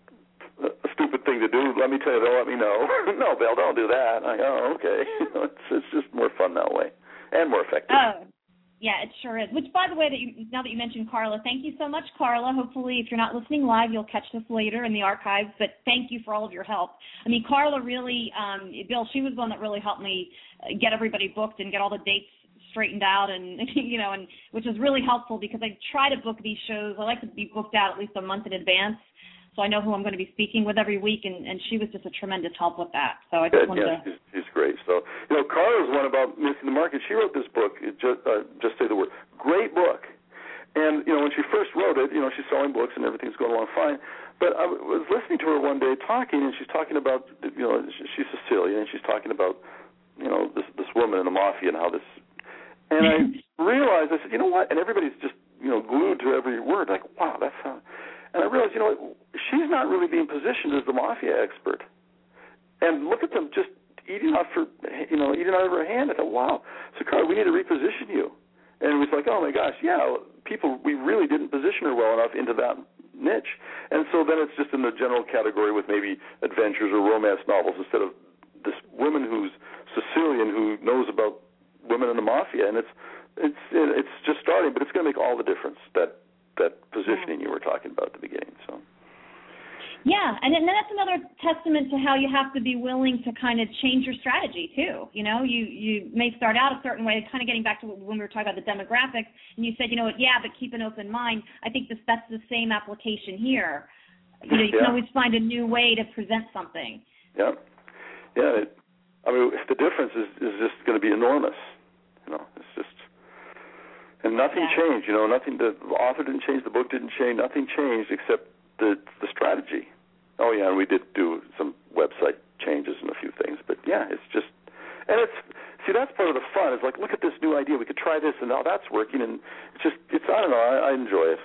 a stupid thing to do, let me tell you, they'll let me know. No, Bill, don't do that. I go, oh, okay. it's, it's just more fun that way, and more effective. Oh, yeah, it sure is. Which, by the way, that you, now that you mentioned Carla, thank you so much, Carla. Hopefully, if you're not listening live, you'll catch this later in the archives. But thank you for all of your help. I mean, Carla really, um, Bill, she was the one that really helped me get everybody booked and get all the dates straightened out, and you know, and which is really helpful because I try to book these shows. I like to be booked out at least a month in advance, so I know who I'm going to be speaking with every week. And, and she was just a tremendous help with that. So I just Good, wanted yeah, to. She's, she's great. So you know, Carla's one about missing the market. She wrote this book. It just uh, just say the word. Great book. And you know, when she first wrote it, you know, she's selling books and everything's going along fine. But I was listening to her one day talking, and she's talking about, you know, she's Sicilian, and she's talking about, you know, this this woman in the mafia and how this. And I realized, I said, you know what? And everybody's just, you know, glued to every word. Like, wow, that's how. And I realized, you know what? She's not really being positioned as the mafia expert. And look at them just eating out for, you know, eating out of her hand. I thought, wow, so Carl, we need to reposition you. And it was like, oh my gosh, yeah, people, we really didn't position her well enough into that niche. And so then it's just in the general category with maybe adventures or romance novels instead of this woman who's Sicilian who knows about women in the mafia. And it's it's it's just starting, but it's going to make all the difference, that that positioning you were talking about at the beginning. So. Yeah, and then that's another testament to how you have to be willing to kind of change your strategy too. You know, you you may start out a certain way, kind of getting back to when we were talking about the demographics, and you said, you know what, yeah, but keep an open mind. I think this that's the same application here. You know, you yeah. can always find a new way to present something. Yeah, yeah. It, I mean, the difference is is just going to be enormous. You know, it's just. And nothing yeah. changed, you know, nothing, the author didn't change, the book didn't change, nothing changed except the the strategy. Oh, yeah, and we did do some website changes and a few things, but yeah, it's just, and it's, see, that's part of the fun. It's like, look at this new idea, we could try this, and now that's working, and it's just, it's, I don't know, I, I enjoy it.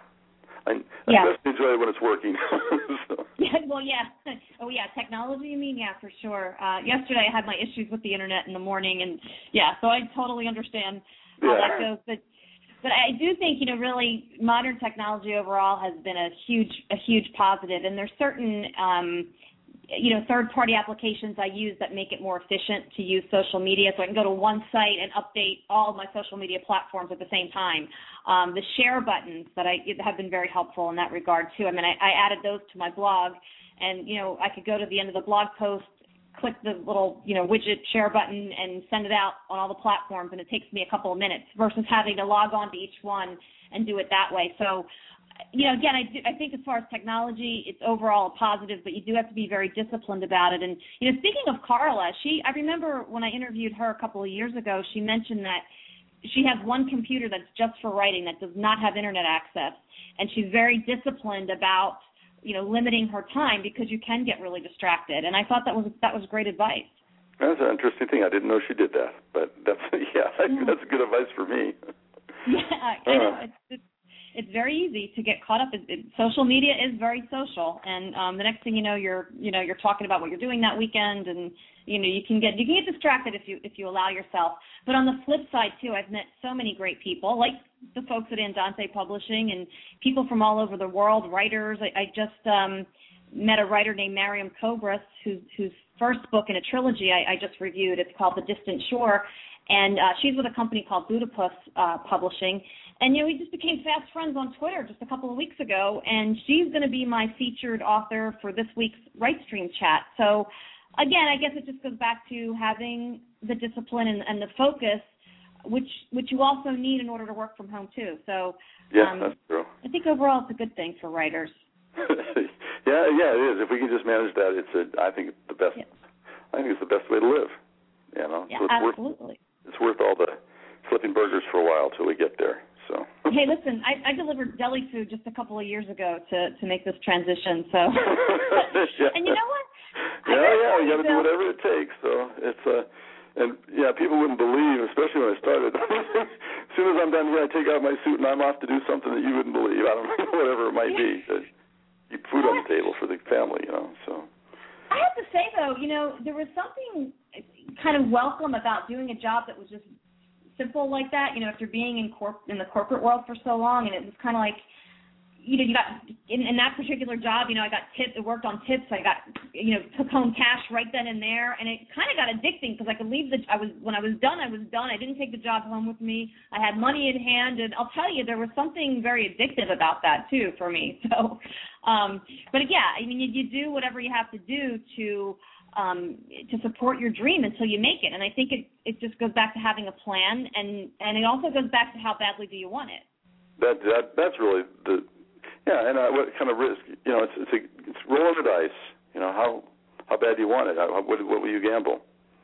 I, I yeah. especially enjoy it when it's working. so. Yeah, well, yeah. Oh, yeah, technology, you mean? Yeah, for sure. Uh, yesterday I had my issues with the Internet in the morning, and yeah, so I totally understand how yeah. that goes, but But I do think, you know, really modern technology overall has been a huge, a huge positive. And there's certain, um, you know, third-party applications I use that make it more efficient to use social media. So I can go to one site and update all of my social media platforms at the same time. Um, the share buttons that I have been very helpful in that regard too. I mean, I, I added those to my blog, and you know, I could go to the end of the blog post, click the little, you know, widget share button and send it out on all the platforms, and it takes me a couple of minutes versus having to log on to each one and do it that way. So, you know, again, I, do, I think as far as technology, it's overall a positive, but you do have to be very disciplined about it. And, you know, speaking of Carla, she, I remember when I interviewed her a couple of years ago, she mentioned that she has one computer that's just for writing that does not have Internet access, and she's very disciplined about you know, limiting her time because you can get really distracted. And I thought that was that was great advice. That's an interesting thing. I didn't know she did that, but that's yeah, yeah. that's good advice for me. Yeah, I know. It's, it's it's very easy to get caught up. It, it, social media is very social, and um, the next thing you know, you're you know you're talking about what you're doing that weekend, and you know you can get you can get distracted if you if you allow yourself. But on the flip side too, I've met so many great people, like the folks at Andante Publishing and people from all over the world, writers. I, I just um, met a writer named Mariam Kobras, whose whose first book in a trilogy I, I just reviewed. It's called The Distant Shore, and uh, she's with a company called Budapest uh, Publishing. And, you know, we just became fast friends on Twitter just a couple of weeks ago, and she's going to be my featured author for this week's WriteStream chat. So, again, I guess it just goes back to having the discipline and, and the focus, which which you also need in order to work from home, too. So, yeah, um, that's true. I think overall it's a good thing for writers. yeah, yeah, it is. If we can just manage that, it's a, I think it's the best. Yeah. I think it's the best way to live. You know, yeah, so it's absolutely. Worth, it's worth all the flipping burgers for a while till we get there. So. Hey, listen, I, I delivered deli food just a couple of years ago to, to make this transition. So, yeah. And you know what? Yeah, yeah, you got to do whatever it takes. So it's uh, and yeah, people wouldn't believe, especially when I started. As soon as I'm done here, I take out my suit and I'm off to do something that you wouldn't believe. I don't know, whatever it might be. To keep food on the table for the family, you know. So. I have to say though, you know, there was something kind of welcome about doing a job that was just simple like that, you know, after being in corp in the corporate world for so long, and it was kind of like, you know, you got in, in that particular job, you know, I got tips, it worked on tips, I got, you know, took home cash right then and there, and it kind of got addicting because I could leave the, I was, when I was done, I was done, I didn't take the job home with me, I had money in hand, and I'll tell you, there was something very addictive about that too for me, so, um, but yeah, I mean, you, you do whatever you have to do to, Um, to support your dream until you make it. And I think it, it just goes back to having a plan, and, and it also goes back to how badly do you want it. That that that's really the yeah, and uh, what kind of risk, you know, it's it's, a, it's rolling the dice. You know, how how bad do you want it? How, what what will you gamble?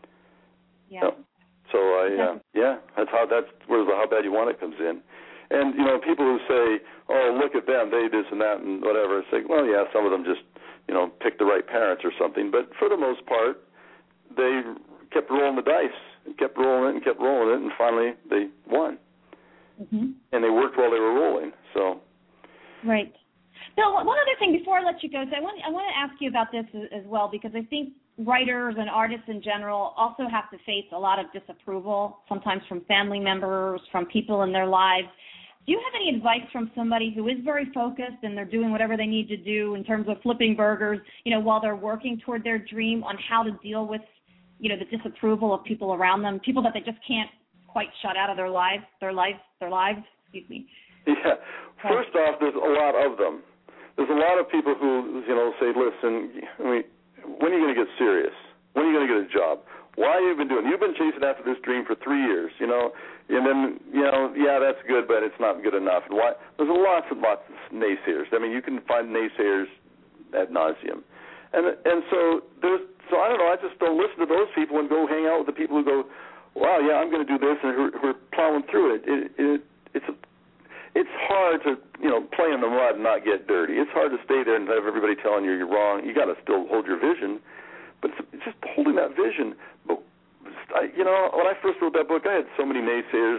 Yeah. You know, so I uh, yeah, that's how that's where the how bad you want it comes in. And you know, people who say, oh, look at them, they this and that and whatever. It's like, well, yeah, some of them just, you know, pick the right parents or something. But for the most part, they kept rolling the dice and kept rolling it and kept rolling it, and finally they won. Mm-hmm. And they worked while they were rolling. So. Right. Bill, one other thing before I let you go, so I want I want to ask you about this as well, because I think writers and artists in general also have to face a lot of disapproval, sometimes from family members, from people in their lives. do you have any advice from somebody who is very focused and they're doing whatever they need to do in terms of flipping burgers, you know, while they're working toward their dream, on how to deal with, you know, the disapproval of people around them, people that they just can't quite shut out of their lives, their lives, their lives, excuse me? Yeah. First off, there's a lot of them. There's a lot of people who, you know, say, listen, I mean, when are you going to get serious? When are you going to get a job? Why have you been doing? You've been chasing after this dream for three years, you know, and then, you know, yeah, that's good, but it's not good enough. And why? There's lots and lots of naysayers. I mean, you can find naysayers ad nauseum. And and so there's, so I don't know, I just don't listen to those people and go hang out with the people who go, wow, yeah, I'm going to do this, and who, who are plowing through it. It, it it's a, it's hard to, you know, play in the mud and not get dirty. It's hard to stay there and have everybody telling you you're wrong. You got to still hold your vision. But it's, it's just holding that vision. But, I, you know, when I first wrote that book, I had so many naysayers,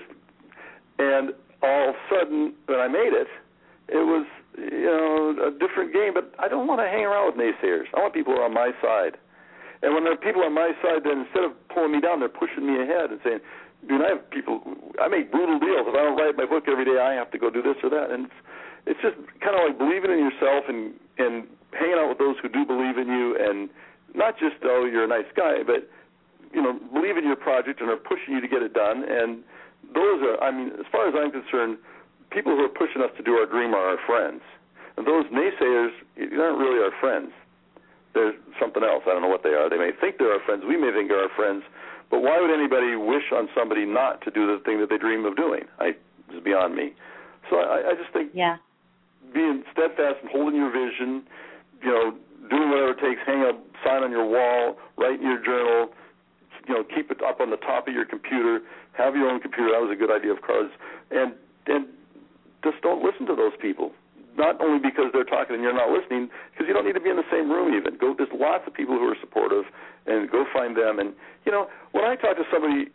and all of a sudden, when I made it, it was, you know, a different game. But I don't want to hang around with naysayers. I want people who are on my side. And when there are people on my side, then instead of pulling me down, they're pushing me ahead and saying, dude, I have people, I make brutal deals. If I don't write my book every day, I have to go do this or that. And it's, it's just kind of like believing in yourself and, and hanging out with those who do believe in you, and not just, oh, you're a nice guy, but, you know, believe in your project and are pushing you to get it done. And those are, I mean, as far as I'm concerned, people who are pushing us to do our dream are our friends. And those naysayers aren't really our friends. They're something else. I don't know what they are. They may think they're our friends. We may think they're our friends. But why would anybody wish on somebody not to do the thing that they dream of doing? I, it's beyond me. So I, I just think yeah. being steadfast and holding your vision, you know, doing whatever it takes, hang a sign on your wall, write in your journal, you know, keep it up on the top of your computer, have your own computer. That was a good idea of Carr's. And, and just don't listen to those people. Not only because they're talking and you're not listening, because you don't need to be in the same room even. Go. There's lots of people who are supportive, and go find them. And, you know, when I talk to somebody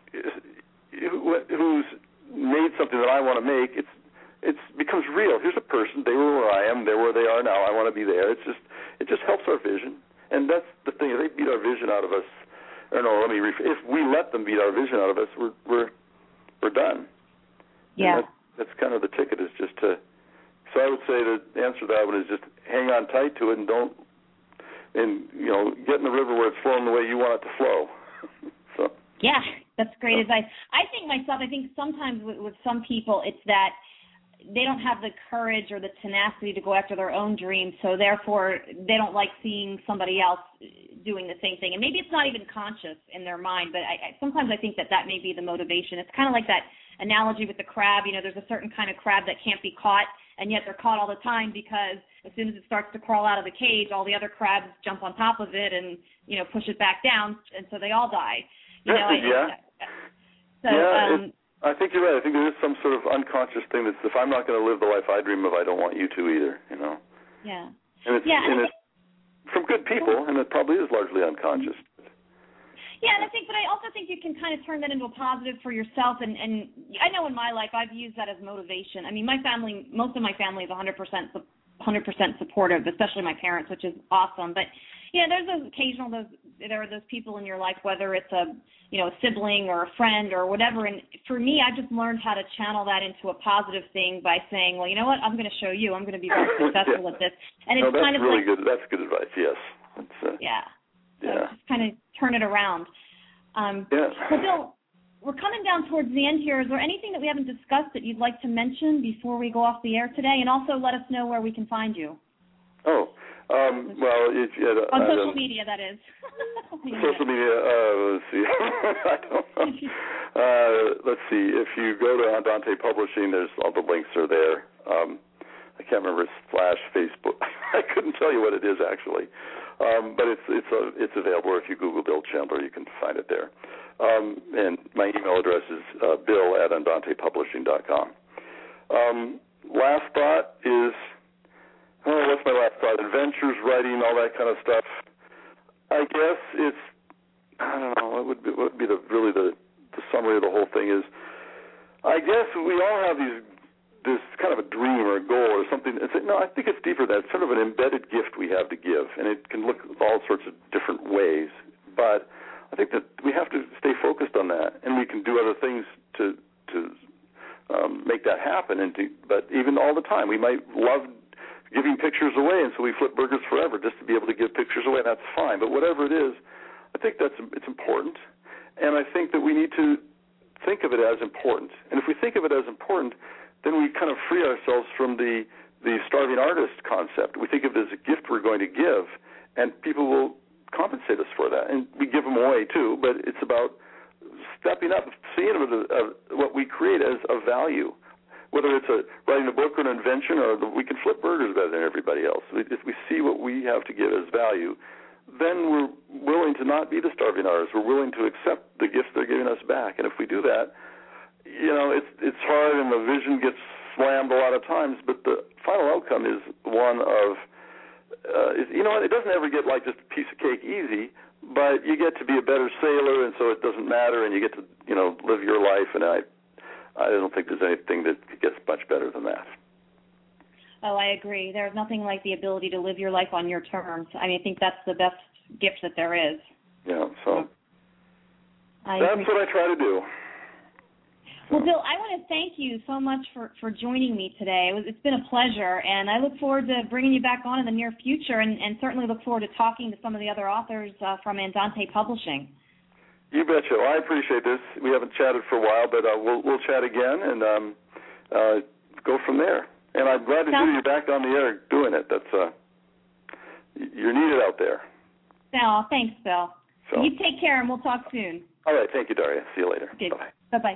who, who's made something that I want to make, it's it's becomes real. Here's a person. They were where I am. They're where they are now. I want to be there. It's just it just helps our vision. And that's the thing. If they beat our vision out of us, or no, let me rephrase. If we let them beat our vision out of us, we're we're we're done. Yeah. That, that's kind of the ticket, is just to. So I would say the answer to that one is just hang on tight to it, and don't, and, you know, get in the river where it's flowing the way you want it to flow. So. Yeah, that's great so. advice. I think myself, I think sometimes with, with some people, it's that they don't have the courage or the tenacity to go after their own dreams, so therefore they don't like seeing somebody else doing the same thing. And maybe it's not even conscious in their mind, but I, I, sometimes I think that that may be the motivation. It's kind of like that analogy with the crab. You know, there's a certain kind of crab that can't be caught, and yet they're caught all the time because as soon as it starts to crawl out of the cage, all the other crabs jump on top of it and, you know, push it back down, and so they all die. You know, yeah. So, yeah, um, it, I think you're right. I think there is some sort of unconscious thing that's, if I'm not going to live the life I dream of, I don't want you to either, you know. Yeah. And it's, yeah, and and it's from good people, and it probably is largely unconscious. Yeah, and I think, but I also think you can kind of turn that into a positive for yourself. And, and I know in my life I've used that as motivation. I mean, my family, most of my family is one hundred percent, one hundred percent supportive, especially my parents, which is awesome. But yeah, there's those occasional those there are those people in your life, whether it's a you know a sibling or a friend or whatever. And for me, I just learned how to channel that into a positive thing by saying, well, you know what, I'm going to show you. I'm going to be very successful yeah. at this. And it's no, that's kind of really like, good. That's good advice. Yes. That's, uh, yeah. So yeah. just kind of turn it around. Um, yeah. Well, Bill, we're coming down towards the end here. Is there anything that we haven't discussed that you'd like to mention before we go off the air today? And also let us know where we can find you. Oh, um, well, if you had, on uh, social um, media, that is. social media, uh, let's see. I don't know. Uh, let's see. If you go to Andante Publishing, there's all the links are there. Um, I can't remember slash Facebook. I couldn't tell you what it is actually, um, but it's it's a, it's available. Or if you Google Bill Chandler, you can find it there. Um, and my email address is uh, bill at andante publishing dot com. Um, last thought is, oh, what's my last thought? Adventures, writing, all that kind of stuff. I guess it's, I don't know, what would be, what would be the really the, the summary of the whole thing is, I guess we all have these this kind of a dream or a goal or something. It's, no, I think it's deeper than that. It's sort of an embedded gift we have to give, and it can look all sorts of different ways. But I think that we have to stay focused on that, and we can do other things to to um, make that happen. And to, even all the time. We might love giving pictures away, and so we flip burgers forever just to be able to give pictures away. That's fine. But whatever it is, I think that's it's important, and I think that we need to think of it as important. And if we think of it as important, then we kind of free ourselves from the, the starving artist concept. We think of it as a gift we're going to give, and people will compensate us for that. And we give them away, too, but it's about stepping up, seeing what we create as a value. Whether it's a, writing a book or an invention, or the, we can flip burgers better than everybody else. If we see what we have to give as value, then we're willing to not be the starving artists. We're willing to accept the gifts they're giving us back. And if we do that, you know, it's it's hard and the vision gets slammed a lot of times, but the final outcome is one of, uh, is, you know, it doesn't ever get like just a piece of cake easy, but you get to be a better sailor, and so it doesn't matter, and you get to, you know, live your life, and I I don't think there's anything that gets much better than that. Oh, I agree. There's nothing like the ability to live your life on your terms. I mean, I think that's the best gift that there is. Yeah, so I that's agree. what I try to do. Well, Bill, I want to thank you so much for, for joining me today. It was, it's been a pleasure, and I look forward to bringing you back on in the near future, and, and certainly look forward to talking to some of the other authors uh, from Andante Publishing. You betcha. Well, I appreciate this. We haven't chatted for a while, but uh, we'll we'll chat again and um, uh, go from there. And I'm glad to Sounds see you back on the air doing it. That's uh, you're needed out there. Oh, thanks, Bill. So. You take care, and we'll talk soon. All right. Thank you, Daria. See you later. Okay. Bye-bye. Bye-bye.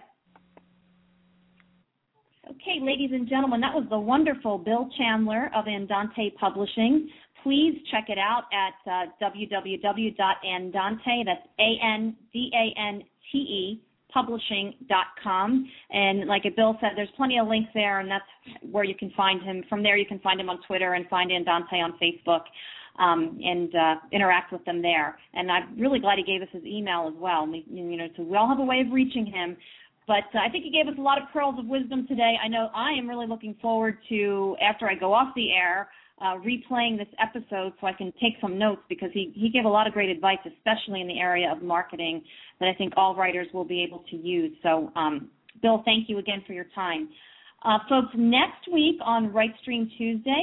Okay, ladies and gentlemen, that was the wonderful Bill Chandler of Andante Publishing. Please check it out at uh, w w w dot andante, that's A N D A N T E, publishing dot com. And like Bill said, there's plenty of links there, and that's where you can find him. From there, you can find him on Twitter and find Andante on Facebook um, and uh, interact with them there. And I'm really glad he gave us his email as well. We, you know, so we all have a way of reaching him. But uh, I think he gave us a lot of pearls of wisdom today. I know I am really looking forward to, after I go off the air, Uh, replaying this episode so I can take some notes, because he, he gave a lot of great advice, especially in the area of marketing, that I think all writers will be able to use. So, um, Bill, thank you again for your time. Uh, folks, next week on WriteStream Tuesday,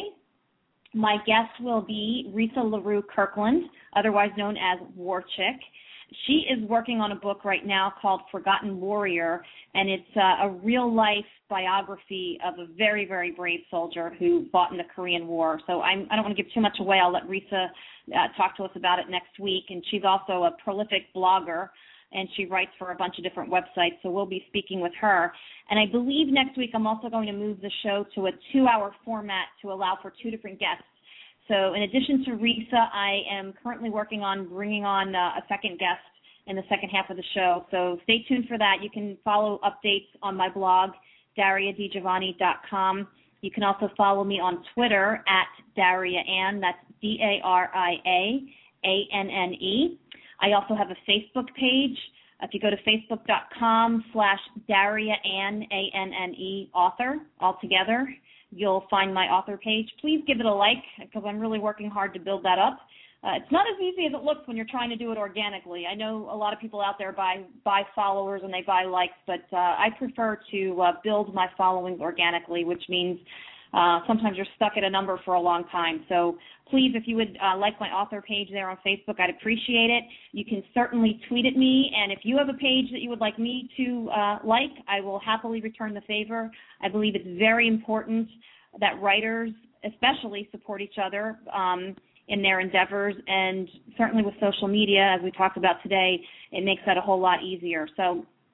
my guest will be Risa LaRue Kirkland, otherwise known as War Chick. She is working on a book right now called Forgotten Warrior, and it's uh, a real-life biography of a very, very brave soldier who fought in the Korean War. So I'm, I don't want to give too much away. I'll let Risa uh, talk to us about it next week. And she's also a prolific blogger, and she writes for a bunch of different websites, so we'll be speaking with her. And I believe next week I'm also going to move the show to a two-hour format to allow for two different guests. So in addition to Risa, I am currently working on bringing on uh, a second guest in the second half of the show. So stay tuned for that. You can follow updates on my blog, daria di giovanni dot com. You can also follow me on Twitter at Daria Ann. That's D A R I A A N N E. I also have a Facebook page. If you go to facebook.com slash Daria Ann, A N N E, author, all together, you'll find my author page. Please give it a like, because I'm really working hard to build that up. Uh, it's not as easy as it looks when you're trying to do it organically. I know a lot of people out there buy buy followers and they buy likes, but uh, I prefer to uh, build my followings organically, which means uh, sometimes you're stuck at a number for a long time. So please, if you would uh, like my author page there on Facebook, I'd appreciate it. You can certainly tweet at me, and if you have a page that you would like me to uh, like, I will happily return the favor. I believe it's very important that writers especially support each other um, in their endeavors, and certainly with social media, as we talked about today, it makes that a whole lot easier. So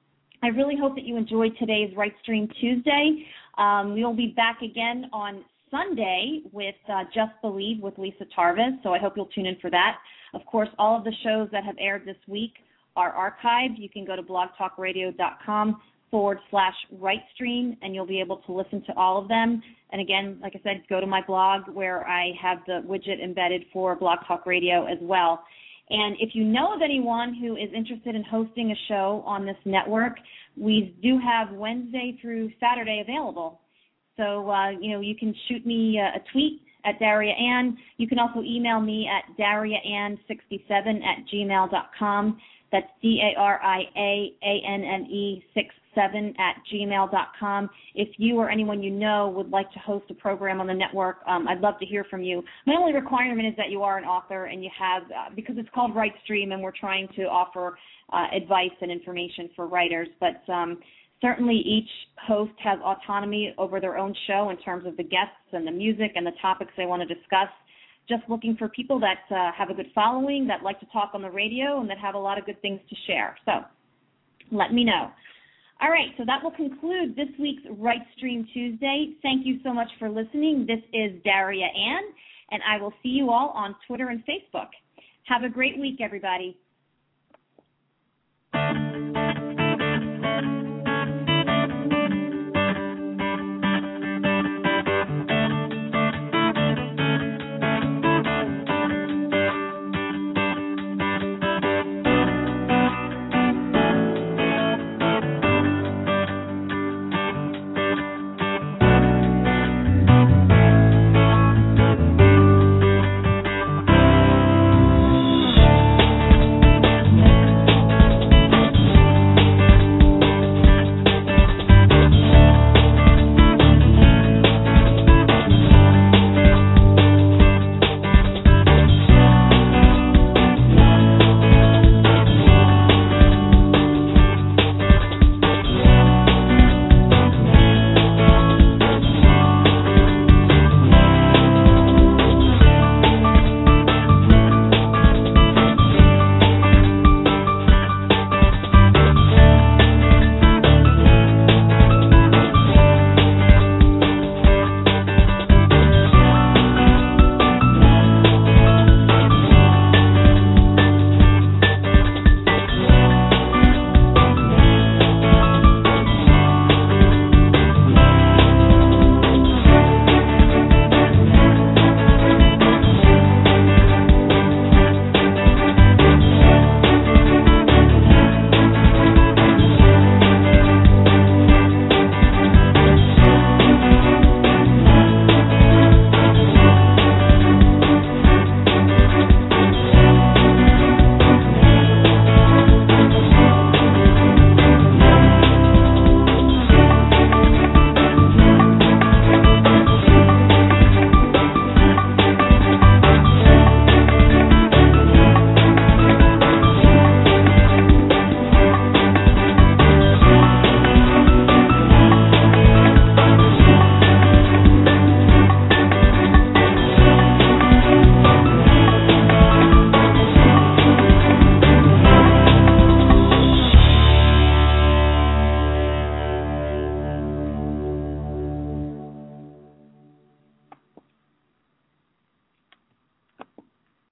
I really hope that you enjoyed today's WriteStream Tuesday. Um, we'll be back again on Sunday with uh, Just Believe with Lisa Tarvis, so I hope you'll tune in for that. Of course, all of the shows that have aired this week are archived. You can go to blogtalkradio.com forward slash WriteStream, and you'll be able to listen to all of them. And again, like I said, go to my blog where I have the widget embedded for Blog Talk Radio as well. And if you know of anyone who is interested in hosting a show on this network, we do have Wednesday through Saturday available. So, uh, you know, you can shoot me a tweet at Daria Ann. You can also email me at daria ann sixty-seven at gmail dot com. That's D A R I A A N N E sixty-seven at gmail dot com. If you or anyone you know would like to host a program on the network, um, I'd love to hear from you. My only requirement is that you are an author and you have, uh, because it's called WriteStream and we're trying to offer uh, advice and information for writers, but um, certainly each host has autonomy over their own show in terms of the guests and the music and the topics they want to discuss. Just looking for people that uh, have a good following, that like to talk on the radio, and that have a lot of good things to share. So let me know. All right, so that will conclude this week's WriteStream Tuesday. Thank you so much for listening. This is Daria Ann, and I will see you all on Twitter and Facebook. Have a great week, everybody.